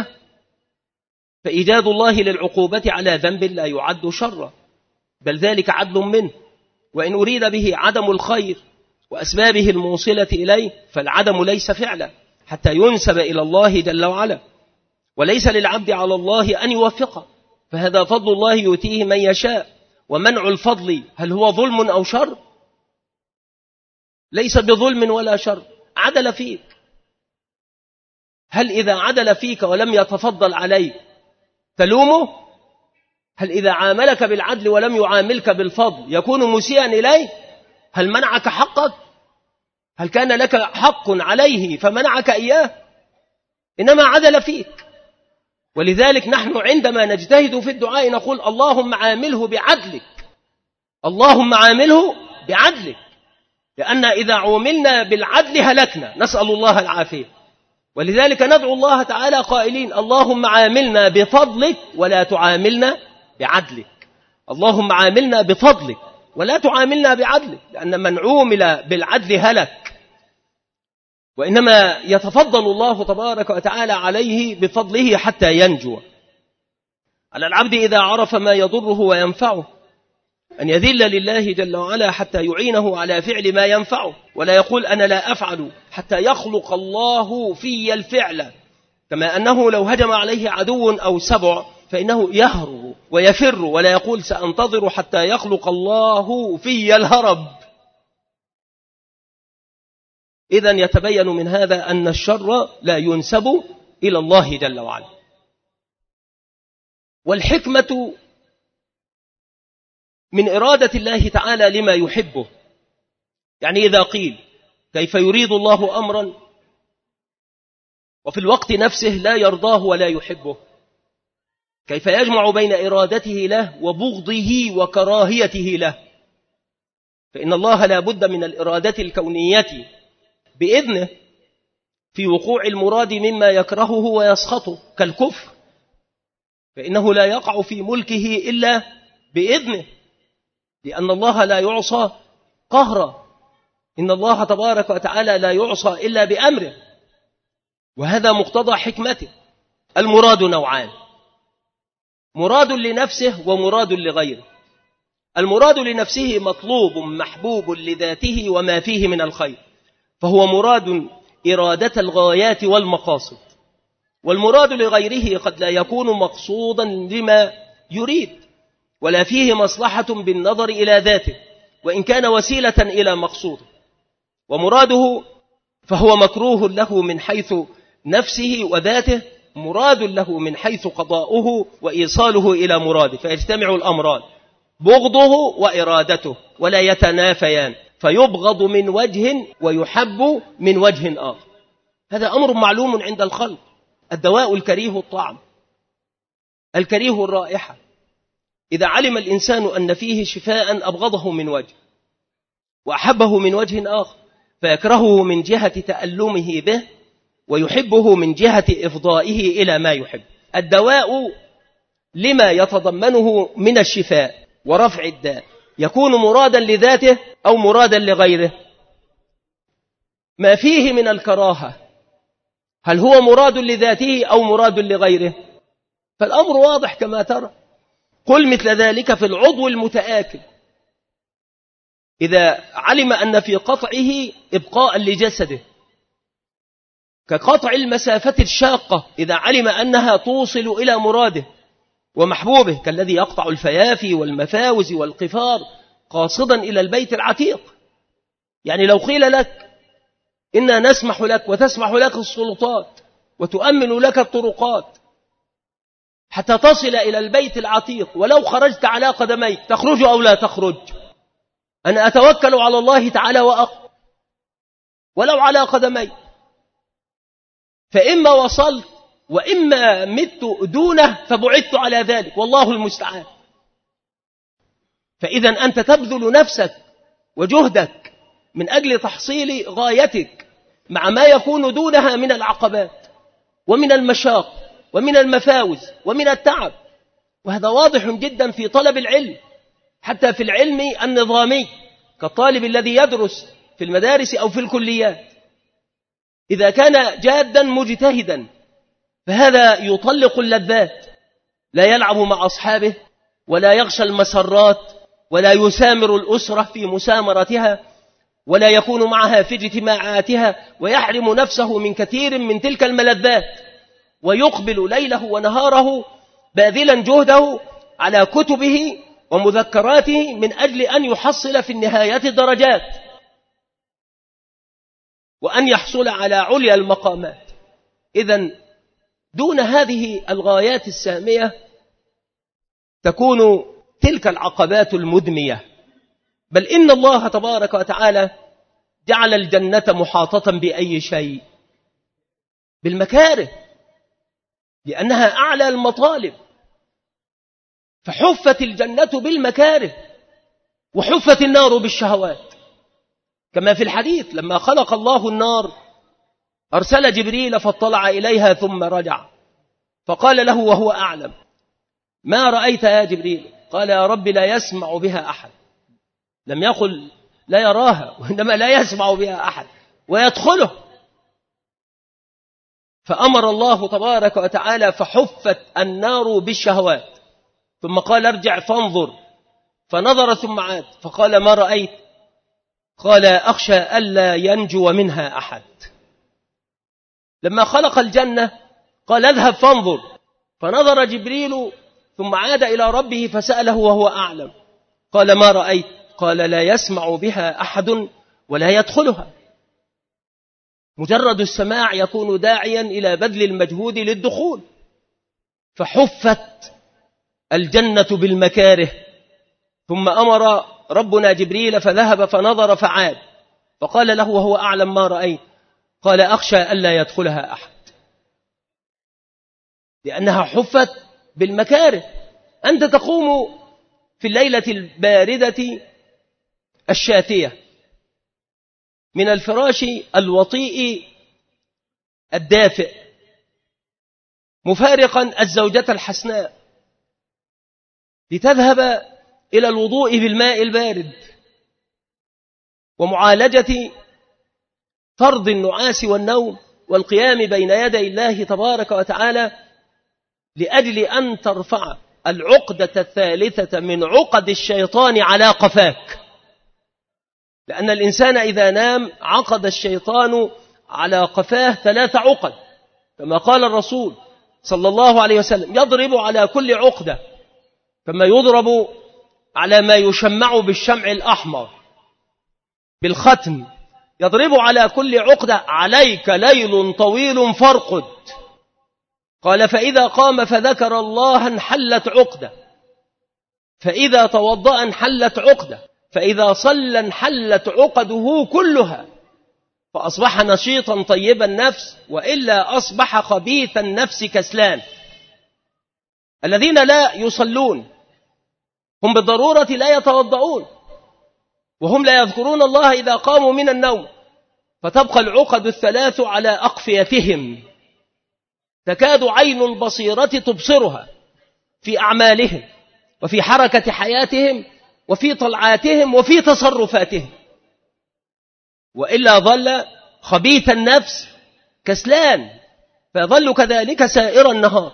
فإيجاد الله للعقوبة على ذنب لا يعد شرا، بل ذلك عدل منه. وإن أريد به عدم الخير وأسبابه الموصلة إليه فالعدم ليس فعلا حتى ينسب إلى الله جل وعلا، وليس للعبد على الله أن يوفقه، فهذا فضل الله يؤتيه من يشاء. ومنع الفضل هل هو ظلم أو شر؟ ليس بظلم ولا شر، عدل فيك. هل إذا عدل فيك ولم يتفضل عليك تلومه؟ هل إذا عاملك بالعدل ولم يعاملك بالفضل يكون مسيئا إليه؟ هل منعك حقك؟ هل كان لك حق عليه فمنعك إياه؟ إنما عدل فيك. ولذلك نحن عندما نجتهد في الدعاء نقول اللهم عامله بعدلك، اللهم عامله بعدلك، لأن إذا عوملنا بالعدل هلكنا، نسأل الله العافية. ولذلك ندعو الله تعالى قائلين اللهم عاملنا بفضلك ولا تعاملنا بعدلك، اللهم عاملنا بفضلك ولا تعاملنا بعدلك، لأن من عومل بالعدل هلك. وإنما يتفضل الله تبارك وتعالى عليه بفضله حتى ينجو. على العبد إذا عرف ما يضره وينفعه أن يذل لله جل وعلا حتى يعينه على فعل ما ينفعه، ولا يقول أنا لا أفعل حتى يخلق الله في الفعل، كما أنه لو هجم عليه عدو أو سبع فإنه يهرب ويفر، ولا يقول سأنتظر حتى يخلق الله في الهرب. إذن يتبين من هذا أن الشر لا ينسب إلى الله جل وعلا. والحكمة من إرادة الله تعالى لما يحبه. يعني إذا قيل كيف يريد الله أمرا وفي الوقت نفسه لا يرضاه ولا يحبه، كيف يجمع بين إرادته له وبغضه وكراهيته له؟ فإن الله لا بد من الإرادة الكونية بإذنه في وقوع المراد مما يكرهه ويسخطه كالكفر، فإنه لا يقع في ملكه إلا بإذنه، لأن الله لا يعصى قهرا، إن الله تبارك وتعالى لا يعصى إلا بأمره، وهذا مقتضى حكمته. المراد نوعان: مراد لنفسه ومراد لغيره. المراد لنفسه مطلوب محبوب لذاته وما فيه من الخير، فهو مراد إرادة الغايات والمقاصد. والمراد لغيره قد لا يكون مقصودا لما يريد، ولا فيه مصلحة بالنظر إلى ذاته وإن كان وسيلة إلى مقصوده. ومراده فهو مكروه له من حيث نفسه وذاته، مراد له من حيث قضاؤه وإيصاله إلى مراده، فيجتمع الأمران بغضه وإرادته ولا يتنافيان، فيبغض من وجه ويحب من وجه آخر. هذا أمر معلوم عند الخلق. الدواء الكريه الطعم، الكريه الرائحة. إذا علم الإنسان أن فيه شفاء أبغضه من وجه وأحبه من وجه آخر، فيكرهه من جهة تألمه به ويحبه من جهة إفضائه إلى ما يحب. الدواء لما يتضمنه من الشفاء ورفع الداء يكون مرادا لذاته أو مرادا لغيره. ما فيه من الكراهة هل هو مراد لذاته أو مراد لغيره؟ فالأمر واضح كما ترى. قل مثل ذلك في العضو المتآكل، إذا علم أن في قطعه إبقاء لجسده، كقطع المسافة الشاقة إذا علم أنها توصل إلى مراده ومحبوبه، كالذي يقطع الفيافي والمفاوز والقفار قاصدا إلى البيت العتيق. يعني لو قيل لك إنا نسمح لك وتسمح لك السلطات وتؤمن لك الطرقات حتى تصل إلى البيت العتيق، ولو خرجت على قدميك تخرج أو لا تخرج، أنا أتوكل على الله تعالى وأقف ولو على قدمي، فإما وصلت وإما مت دونه فبعدت على ذلك، والله المستعان. فإذا أنت تبذل نفسك وجهدك من أجل تحصيل غايتك مع ما يكون دونها من العقبات ومن المشاق ومن المفاوز ومن التعب. وهذا واضح جدا في طلب العلم، حتى في العلم النظامي كالطالب الذي يدرس في المدارس أو في الكليات. إذا كان جادا مجتهدا فهذا يطلق اللذات، لا يلعب مع أصحابه ولا يغشى المسرات ولا يسامر الأسرة في مسامرتها ولا يكون معها في اجتماعاتها، ويحرم نفسه من كثير من تلك الملذات، ويقبل ليله ونهاره باذلا جهده على كتبه ومذكراته من أجل أن يحصل في النهاية درجات وأن يحصل على عليا المقامات. إذن دون هذه الغايات السامية تكون تلك العقبات المدمية. بل إن الله تبارك وتعالى جعل الجنة محاطة بأي شيء؟ بالمكاره، لأنها أعلى المطالب، فحفت الجنة بالمكاره وحفت النار بالشهوات. كما في الحديث لما خلق الله النار أرسل جبريل فاطلع إليها ثم رجع فقال له وهو أعلم: ما رأيت يا جبريل؟ قال: يا رب لا يسمع بها أحد. لم يقل لا يراها، وإنما لا يسمع بها أحد ويدخله. فأمر الله تبارك وتعالى فحفت النار بالشهوات، ثم قال: ارجع فانظر. فنظر ثم عاد فقال: ما رأيت؟ قال: أخشى ألا ينجو منها أحد. لما خلق الجنة قال: اذهب فانظر. فنظر جبريل ثم عاد إلى ربه فسأله وهو أعلم، قال: ما رأيت؟ قال: لا يسمع بها أحد ولا يدخلها. مجرد السماع يكون داعيا إلى بذل المجهود للدخول. فحفت الجنة بالمكاره. ثم أمر ربنا جبريل فذهب فنظر فعاد فقال له وهو أعلم: ما رأيت؟ قال: أخشى ألا يدخلها أحد. لأنها حفت بالمكاره. أنت تقوم في الليلة الباردة الشاتية من الفراش الوطيء الدافئ مفارقا الزوجة الحسناء لتذهب إلى الوضوء بالماء البارد ومعالجة طرد النعاس والنوم والقيام بين يدي الله تبارك وتعالى لأجل أن ترفع العقدة الثالثة من عقد الشيطان على قفاك، لأن الإنسان إذا نام عقد الشيطان على قفاه ثلاث عقد، كما قال الرسول صلى الله عليه وسلم: يضرب على كل عقدة كما يضرب على ما يشمع بالشمع الأحمر بالختم، يضرب على كل عقدة: عليك ليل طويل فارقد. قال: فإذا قام فذكر الله انحلت عقدة، فإذا توضأ انحلت عقدة، فإذا صلى انحلت عقده كلها، فأصبح نشيطا طيب النفس، وإلا أصبح خبيث النفس كسلان. الذين لا يصلون هم بالضرورة لا يتوضؤون، وهم لا يذكرون الله إذا قاموا من النوم، فتبقى العقد الثلاث على أقفيتهم، تكاد عين البصيرة تبصرها في أعمالهم وفي حركة حياتهم وفي طلعاتهم وفي تصرفاتهم، وإلا ظل خبيث النفس كسلان، فيظل كذلك سائر النهار.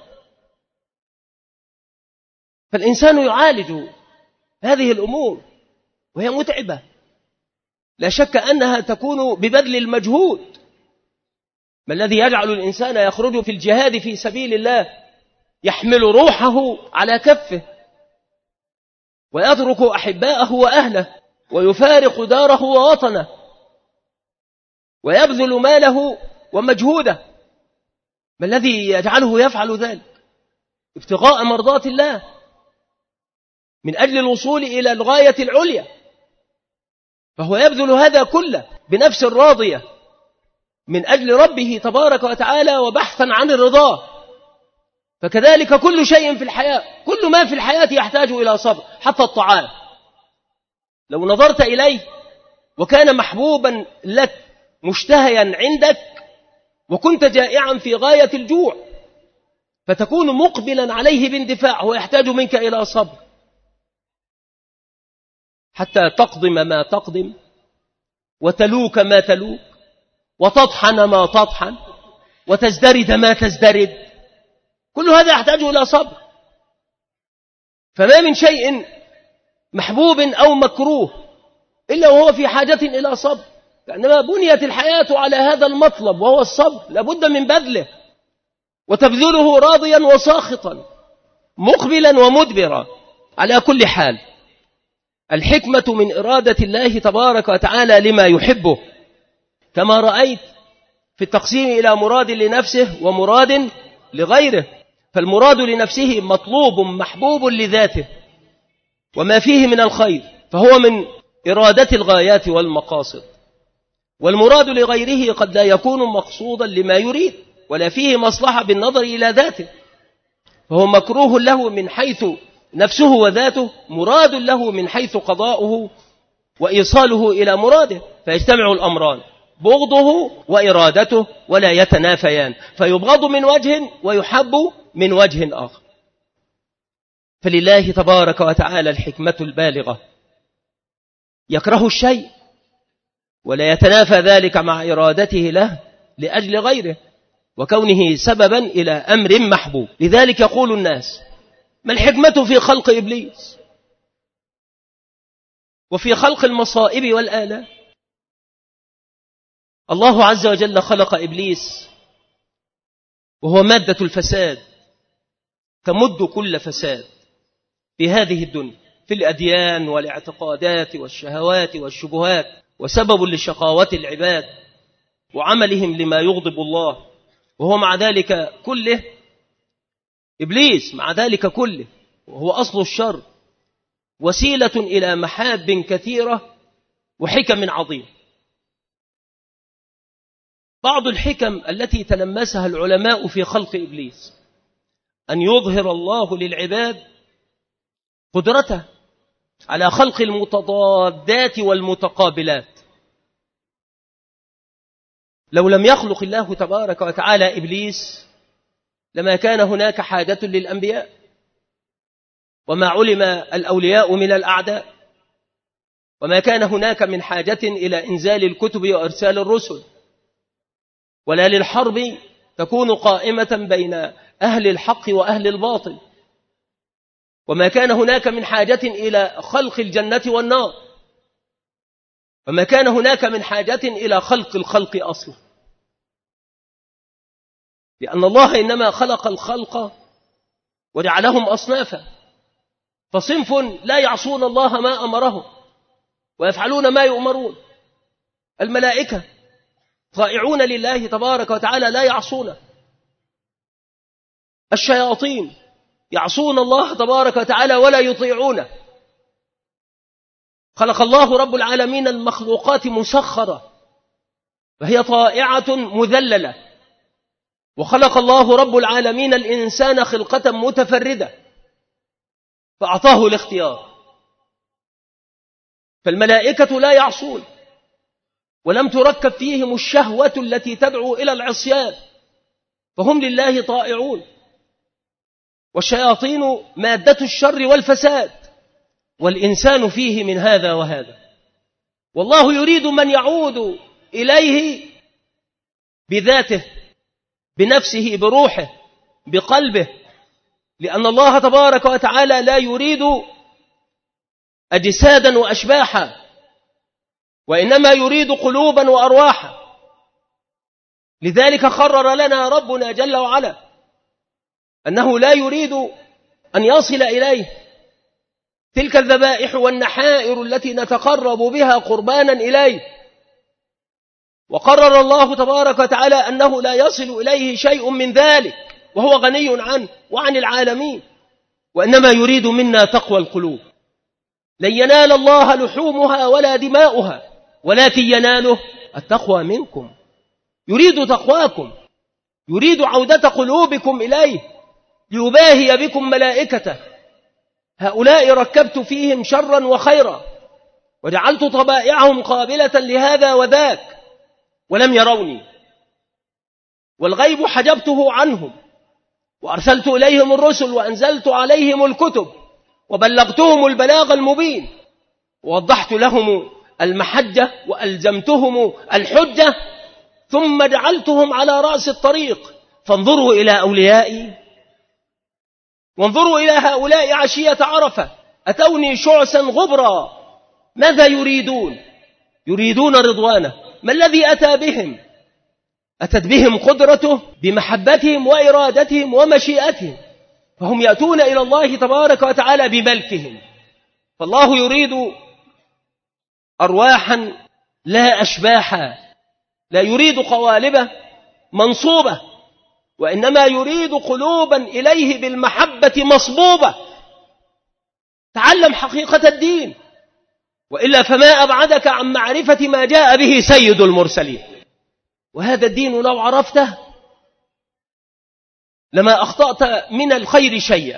فالإنسان يعالج هذه الأمور وهي متعبة، لا شك أنها تكون ببذل المجهود. ما الذي يجعل الإنسان يخرج في الجهاد في سبيل الله يحمل روحه على كفه ويترك أحباءه وأهله ويفارق داره ووطنه ويبذل ماله ومجهوده؟ ما الذي يجعله يفعل ذلك؟ ابتغاء مرضات الله، من أجل الوصول إلى الغاية العليا، فهو يبذل هذا كله بنفس راضية من أجل ربه تبارك وتعالى وبحثا عن الرضا. فكذلك كل شيء في الحياة، كل ما في الحياة يحتاج إلى صبر، حتى الطعام. لو نظرت إليه وكان محبوبا لك مشتهيا عندك وكنت جائعا في غاية الجوع، فتكون مقبلا عليه باندفاع، هو يحتاج منك إلى صبر حتى تقدم ما تقدم وتلوك ما تلوك وتطحن ما تطحن وتزدرد ما تزدرد، كل هذا يحتاج إلى صبر. فما من شيء محبوب أو مكروه إلا وهو في حاجة إلى صبر، لأنما بنيت الحياة على هذا المطلب وهو الصبر، لابد من بذله وتبذله راضيا وساخطا مقبلا ومدبرا. على كل حال، الحكمة من إرادة الله تبارك وتعالى لما يحبه، كما رأيت في التقسيم إلى مراد لنفسه ومراد لغيره. فالمراد لنفسه مطلوب محبوب لذاته وما فيه من الخير، فهو من إرادة الغايات والمقاصد. والمراد لغيره قد لا يكون مقصودا لما يريد ولا فيه مصلحة بالنظر إلى ذاته، فهو مكروه له من حيث نفسه وذاته، مراد له من حيث قضاؤه وإيصاله إلى مراده، فيجتمع الأمران، بغضه وإرادته، ولا يتنافيان، فيبغض من وجه ويحب من وجه آخر. فلله تبارك وتعالى الحكمة البالغة، يكره الشيء ولا يتنافى ذلك مع إرادته له لأجل غيره وكونه سببا إلى أمر محبوب. لذلك يقول الناس: ما الحكمة في خلق إبليس وفي خلق المصائب والآلام؟ الله عز وجل خلق إبليس وهو مادة الفساد، تمد كل فساد في هذه الدنيا، في الأديان والاعتقادات والشهوات والشبهات، وسبب لشقاوة العباد وعملهم لما يغضب الله. وهو مع ذلك كله إبليس، مع ذلك كله وهو أصل الشر، وسيلة إلى محاب كثيرة وحكم عظيمة. بعض الحكم التي تلمسها العلماء في خلق إبليس أن يظهر الله للعباد قدرته على خلق المتضادات والمتقابلات. لو لم يخلق الله تبارك وتعالى إبليس لما كان هناك حاجة للأنبياء، وما علم الأولياء من الأعداء، وما كان هناك من حاجة إلى إنزال الكتب وإرسال الرسل، ولا للحرب تكون قائمة بين أهل الحق وأهل الباطل. وما كان هناك من حاجة إلى خلق الجنة والنار، وما كان هناك من حاجة إلى خلق الخلق أصلا، لأن الله إنما خلق الخلق وجعلهم أصنافا، فصنف لا يعصون الله ما أمرهم ويفعلون ما يؤمرون. الملائكة طائعون لله تبارك وتعالى لا يعصونه. الشياطين يعصون الله تبارك وتعالى ولا يطيعونه. خلق الله رب العالمين المخلوقات مسخرة فهي طائعة مذللة، وخلق الله رب العالمين الإنسان خلقة متفردة فأعطاه الاختيار. فالملائكة لا يعصون، ولم تركب فيهم الشهوة التي تدعو إلى العصيان، فهم لله طائعون. والشياطين مادة الشر والفساد، والإنسان فيه من هذا وهذا. والله يريد من يعود إليه بذاته، بنفسه، بروحه، بقلبه، لأن الله تبارك وتعالى لا يريد أجسادا وأشباحا، وإنما يريد قلوبا وأرواحا. لذلك قرر لنا ربنا جل وعلا أنه لا يريد أن يصل إليه تلك الذبائح والنحائر التي نتقرب بها قربانا إليه. وقرر الله تبارك وتعالى أنه لا يصل إليه شيء من ذلك وهو غني عنه وعن العالمين، وإنما يريد منا تقوى القلوب. لن ينال الله لحومها ولا دماؤها ولكن يناله التقوى منكم. يريد تقواكم، يريد عودة قلوبكم إليه ليباهي بكم ملائكته. هؤلاء ركبت فيهم شرا وخيرا وجعلت طبائعهم قابلة لهذا وذاك ولم يروني، والغيب حجبته عنهم، وأرسلت إليهم الرسل وأنزلت عليهم الكتب وبلغتهم البلاغ المبين، ووضحت لهم المحجة وألزمتهم الحجة، ثم جعلتهم على رأس الطريق. فانظروا إلى أوليائي وانظروا إلى هؤلاء عشية عرفة أتوني شعثا غبرا. ماذا يريدون؟ يريدون رضوانه. ما الذي أتى بهم؟ أتت بهم قدرته بمحبتهم وإرادتهم ومشيئتهم، فهم يأتون إلى الله تبارك وتعالى بملكهم. فالله يريد أرواحا لا أشباحا، لا يريد قوالب منصوبة، وإنما يريد قلوبا إليه بالمحبة مصبوبة. تعلم حقيقة الدين، وإلا فما أبعدك عن معرفة ما جاء به سيد المرسلين. وهذا الدين لو عرفته لما أخطأت من الخير شيئا،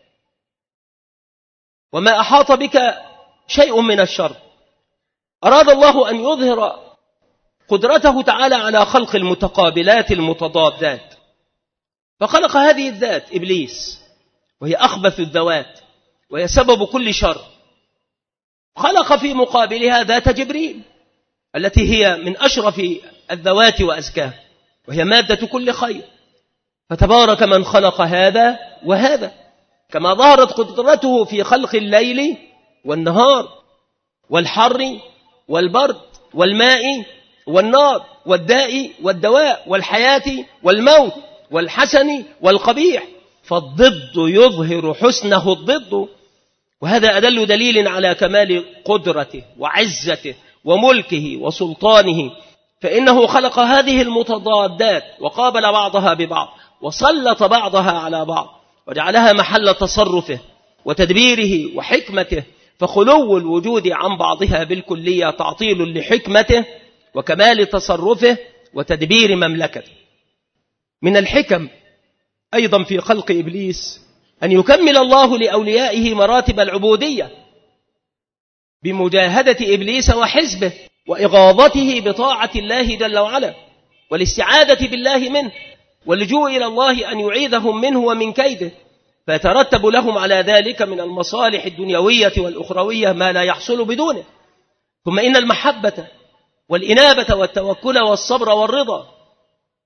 وما أحاط بك شيء من الشر. أراد الله أن يظهر قدرته تعالى على خلق المتقابلات المتضادات، فخلق هذه الذات إبليس، وهي أخبث الذوات وهي سبب كل شر. خلق في مقابلها ذات جبريل التي هي من أشرف الذوات وأزكاها، وهي مادة كل خير. فتبارك من خلق هذا وهذا، كما ظهرت قدرته في خلق الليل والنهار والحر والبرد والماء والنار والداء والدواء والحياة والموت والحسن والقبيح. فالضد يظهر حسنه الضد، وهذا أدل دليل على كمال قدرته وعزته وملكه وسلطانه. فإنه خلق هذه المتضادات وقابل بعضها ببعض وسلط بعضها على بعض وجعلها محل تصرفه وتدبيره وحكمته. فخلو الوجود عن بعضها بالكلية تعطيل لحكمته وكمال تصرفه وتدبير مملكته. من الحكم أيضا في خلق إبليس أن يكمل الله لأوليائه مراتب العبودية بمجاهدة إبليس وحزبه وإغاظته بطاعة الله جل وعلا والاستعاذة بالله منه واللجوء إلى الله أن يعيذهم منه ومن كيده، فيترتب لهم على ذلك من المصالح الدنيوية والأخروية ما لا يحصل بدونه. ثم إن المحبة والإنابة والتوكل والصبر والرضا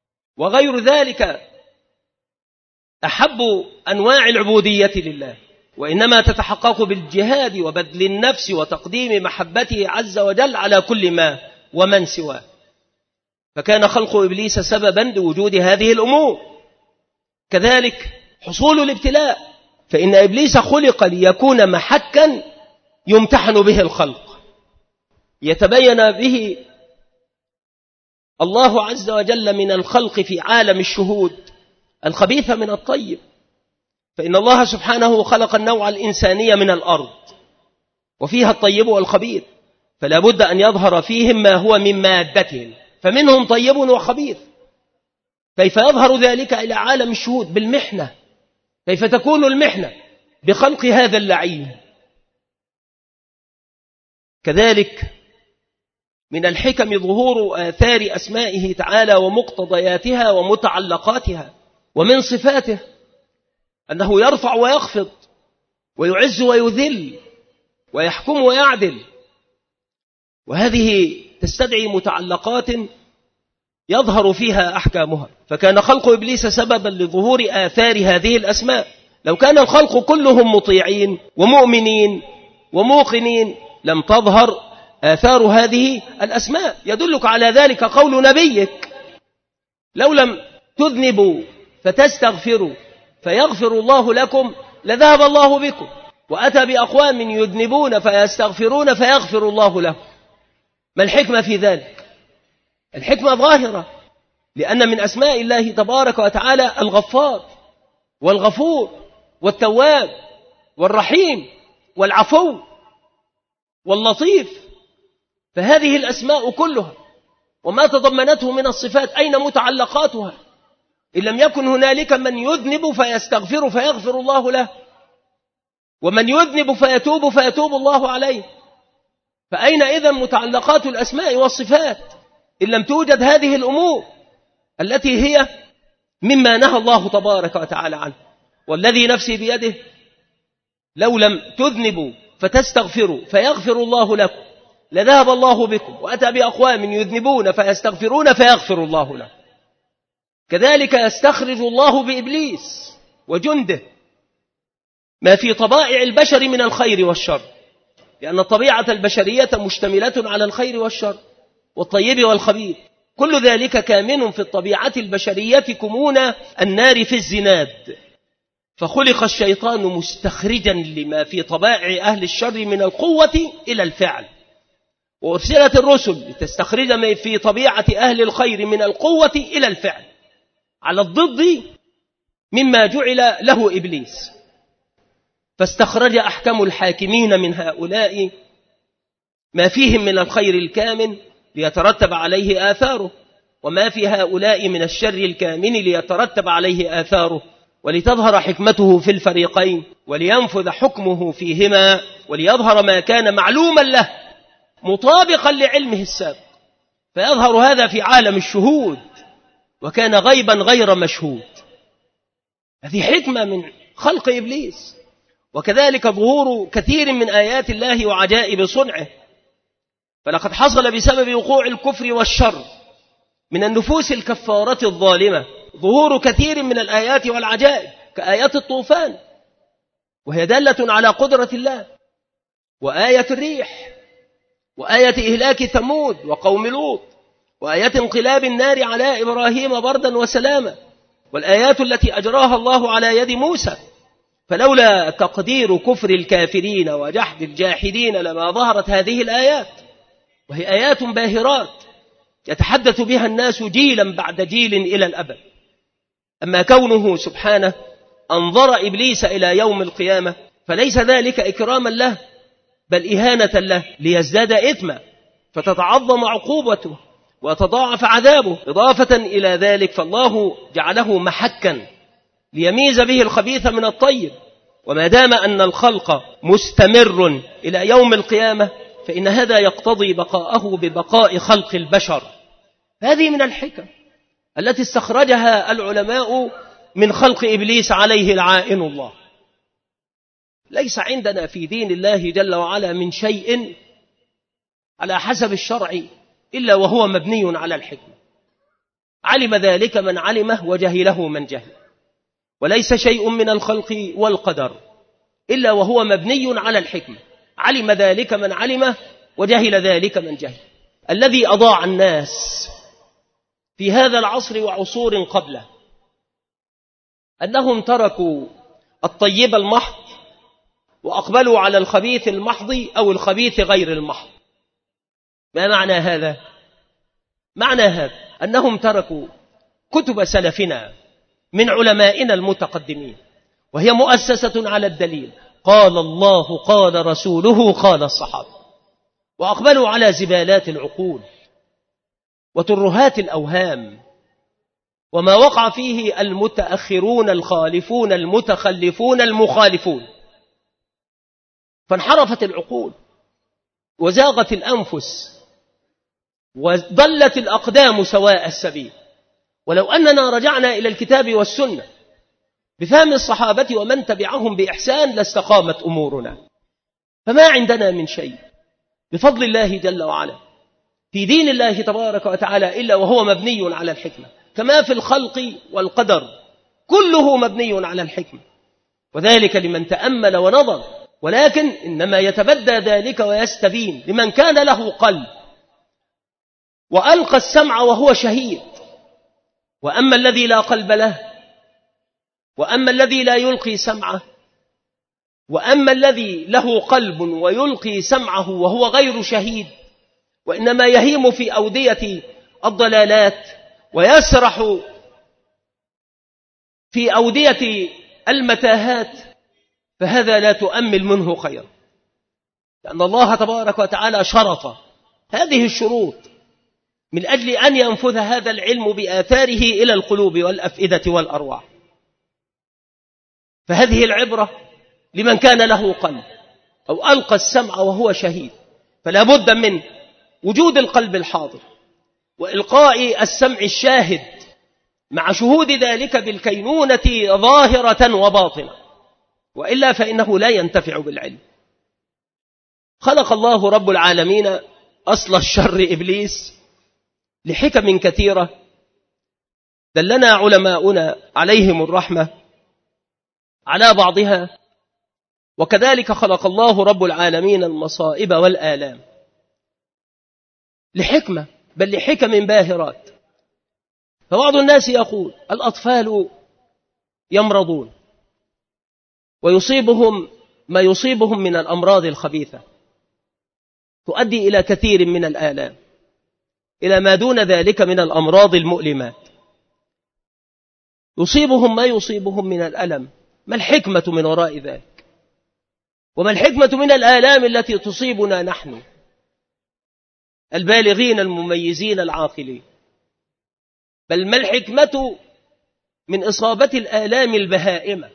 وغير ذلك أحب أنواع العبودية لله، وإنما تتحقق بالجهاد وبذل النفس وتقديم محبته عز وجل على كل ما ومن سواه. فكان خلق إبليس سببا لوجود هذه الأمور. كذلك حصول الابتلاء، فإن إبليس خلق ليكون محكا يمتحن به الخلق، يتبين به الله عز وجل من الخلق في عالم الشهود الخبيث من الطيب. فإن الله سبحانه خلق النوع الإنساني من الأرض وفيها الطيب والخبيث، فلا بد أن يظهر فيهم ما هو من مادتهم، فمنهم طيب وخبيث. كيف يظهر ذلك إلى عالم الشهود؟ بالمحنة. كيف تكون المحنة؟ بخلق هذا اللعين. كذلك من الحكم ظهور آثار أسمائه تعالى ومقتضياتها ومتعلقاتها، ومن صفاته أنه يرفع ويخفض ويعز ويذل ويحكم ويعدل، وهذه تستدعي متعلقات يظهر فيها أحكامها. فكان خلق إبليس سببا لظهور آثار هذه الأسماء. لو كان الخلق كلهم مطيعين ومؤمنين وموقنين لم تظهر آثار هذه الأسماء. يدلك على ذلك قول نبيك: لو لم تذنبوا فتستغفروا فيغفر الله لكم لذهب الله بكم، وأتى بأقوام يذنبون فيستغفرون فيغفر الله لهم. ما الحكمة في ذلك؟ الحكمة ظاهرة، لأن من أسماء الله تبارك وتعالى الغفار والغفور والتواب والرحيم والعفو واللطيف. فهذه الأسماء كلها وما تضمنته من الصفات أين متعلقاتها؟ إن لم يكن هنالك من يذنب فيستغفر فيغفر الله له، ومن يذنب فيتوب فيتوب الله عليه، فأين إذن متعلقات الأسماء والصفات إن لم توجد هذه الأمور التي هي مما نهى الله تبارك وتعالى عنه؟ والذي نفسي بيده لو لم تذنبوا فتستغفروا فيغفر الله لكم لذهب الله بكم، وأتى بأقوام يذنبون فيستغفرون فيغفر الله لهم. كذلك يستخرج الله بإبليس وجنده ما في طبائع البشر من الخير والشر، لأن الطبيعة البشرية مشتملة على الخير والشر والطيب والخبيث. كل ذلك كامن في الطبيعة البشرية كمون النار في الزناد. فخلق الشيطان مستخرجا لما في طبائع أهل الشر من القوة إلى الفعل، وأرسلت الرسل لتستخرج ما في طبيعة أهل الخير من القوة إلى الفعل، على الضد مما جعل له إبليس. فاستخرج أحكم الحاكمين من هؤلاء ما فيهم من الخير الكامن ليترتب عليه آثاره، وما في هؤلاء من الشر الكامن ليترتب عليه آثاره، ولتظهر حكمته في الفريقين ولينفذ حكمه فيهما، وليظهر ما كان معلوما له مطابقا لعلمه السابق. فيظهر هذا في عالم الشهود، وكان غيبا غير مشهود. هذه حكمة من خلق إبليس. وكذلك ظهور كثير من آيات الله وعجائب صنعه. فلقد حصل بسبب وقوع الكفر والشر من النفوس الكفارة الظالمة ظهور كثير من الآيات والعجائب، كآيات الطوفان وهي دالة على قدرة الله، وآية الريح، وآية إهلاك ثمود وقوم لوط، وآية انقلاب النار على إبراهيم بردا وسلاما، والآيات التي أجراها الله على يد موسى. فلولا تقدير كفر الكافرين وجحد الجاحدين لما ظهرت هذه الآيات، وهي آيات باهرات يتحدث بها الناس جيلا بعد جيل إلى الأبد. أما كونه سبحانه أنظر إبليس إلى يوم القيامة فليس ذلك إكراما له، بل إهانة له ليزداد إثما فتتعظم عقوبته وتضاعف عذابه. إضافة إلى ذلك فالله جعله محكا ليميز به الخبيث من الطيب. وما دام أن الخلق مستمر إلى يوم القيامة فإن هذا يقتضي بقاءه ببقاء خلق البشر. هذه من الحكم التي استخرجها العلماء من خلق إبليس عليه العائن الله. ليس عندنا في دين الله جل وعلا من شيء على حسب الشرع إلا وهو مبني على الحكمة. علم ذلك من علمه وجهله من جهل. وليس شيء من الخلق والقدر إلا وهو مبني على الحكمة. علم ذلك من علمه وجهل ذلك من جهل. الذي أضاع الناس في هذا العصر وعصور قبله أنهم تركوا الطيب المحض وأقبلوا على الخبيث المحض أو الخبيث غير المحض. ما معنى هذا؟ معنى هذا أنهم تركوا كتب سلفنا من علمائنا المتقدمين، وهي مؤسسة على الدليل، قال الله قال رسوله قال الصحابة، وأقبلوا على زبالات العقول وترهات الأوهام وما وقع فيه المتأخرون الخالفون المتخلفون المخالفون، فانحرفت العقول وزاغت الأنفس وضلت الأقدام سواء السبيل. ولو أننا رجعنا إلى الكتاب والسنة بفهم الصحابة ومن تبعهم بإحسان لاستقامت أمورنا. فما عندنا من شيء بفضل الله جل وعلا في دين الله تبارك وتعالى إلا وهو مبني على الحكمة، كما في الخلق والقدر كله مبني على الحكمة، وذلك لمن تأمل ونظر. ولكن إنما يتبدى ذلك ويستبين لمن كان له قلب وألقى السمع وهو شهيد. وأما الذي لا قلب له، وأما الذي لا يلقي سمعه، وأما الذي له قلب ويلقي سمعه وهو غير شهيد، وإنما يهيم في أودية الضلالات ويسرح في أودية المتاهات، فهذا لا تؤمل منه خير، لأن الله تبارك وتعالى شرط هذه الشروط من أجل أن ينفذ هذا العلم بآثاره إلى القلوب والأفئدة والأرواح. فهذه العبرة لمن كان له قلب أو ألقى السمع وهو شهيد، فلا بد من وجود القلب الحاضر وإلقاء السمع الشاهد مع شهود ذلك بالكينونة ظاهرة وباطنة، وإلا فإنه لا ينتفع بالعلم. خلق الله رب العالمين أصل الشر إبليس لحكم كثيرة دلنا علماؤنا عليهم الرحمة على بعضها. وكذلك خلق الله رب العالمين المصائب والآلام لحكمة، بل لحكم باهرات. فبعض الناس يقول الأطفال يمرضون ويصيبهم ما يصيبهم من الأمراض الخبيثة تؤدي إلى كثير من الآلام، إلى ما دون ذلك من الأمراض المؤلمات، يصيبهم ما يصيبهم من الألم. ما الحكمة من وراء ذلك؟ وما الحكمة من الآلام التي تصيبنا نحن البالغين المميزين العاقلين؟ بل ما الحكمة من إصابة الآلام البهائمة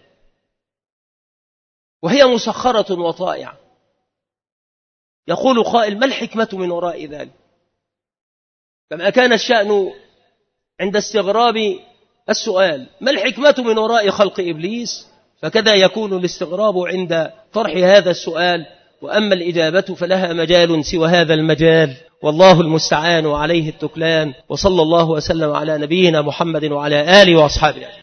وهي مسخرة وطائعة؟ يقول قائل ما الحكمة من وراء ذلك؟ كما كان الشأن عند استغراب السؤال ما الحكمة من وراء خلق إبليس، فكذا يكون الاستغراب عند طرح هذا السؤال. وأما الإجابة فلها مجال سوى هذا المجال، والله المستعان وعليه التكلان. وصلى الله وسلم على نبينا محمد وعلى آله وأصحابه.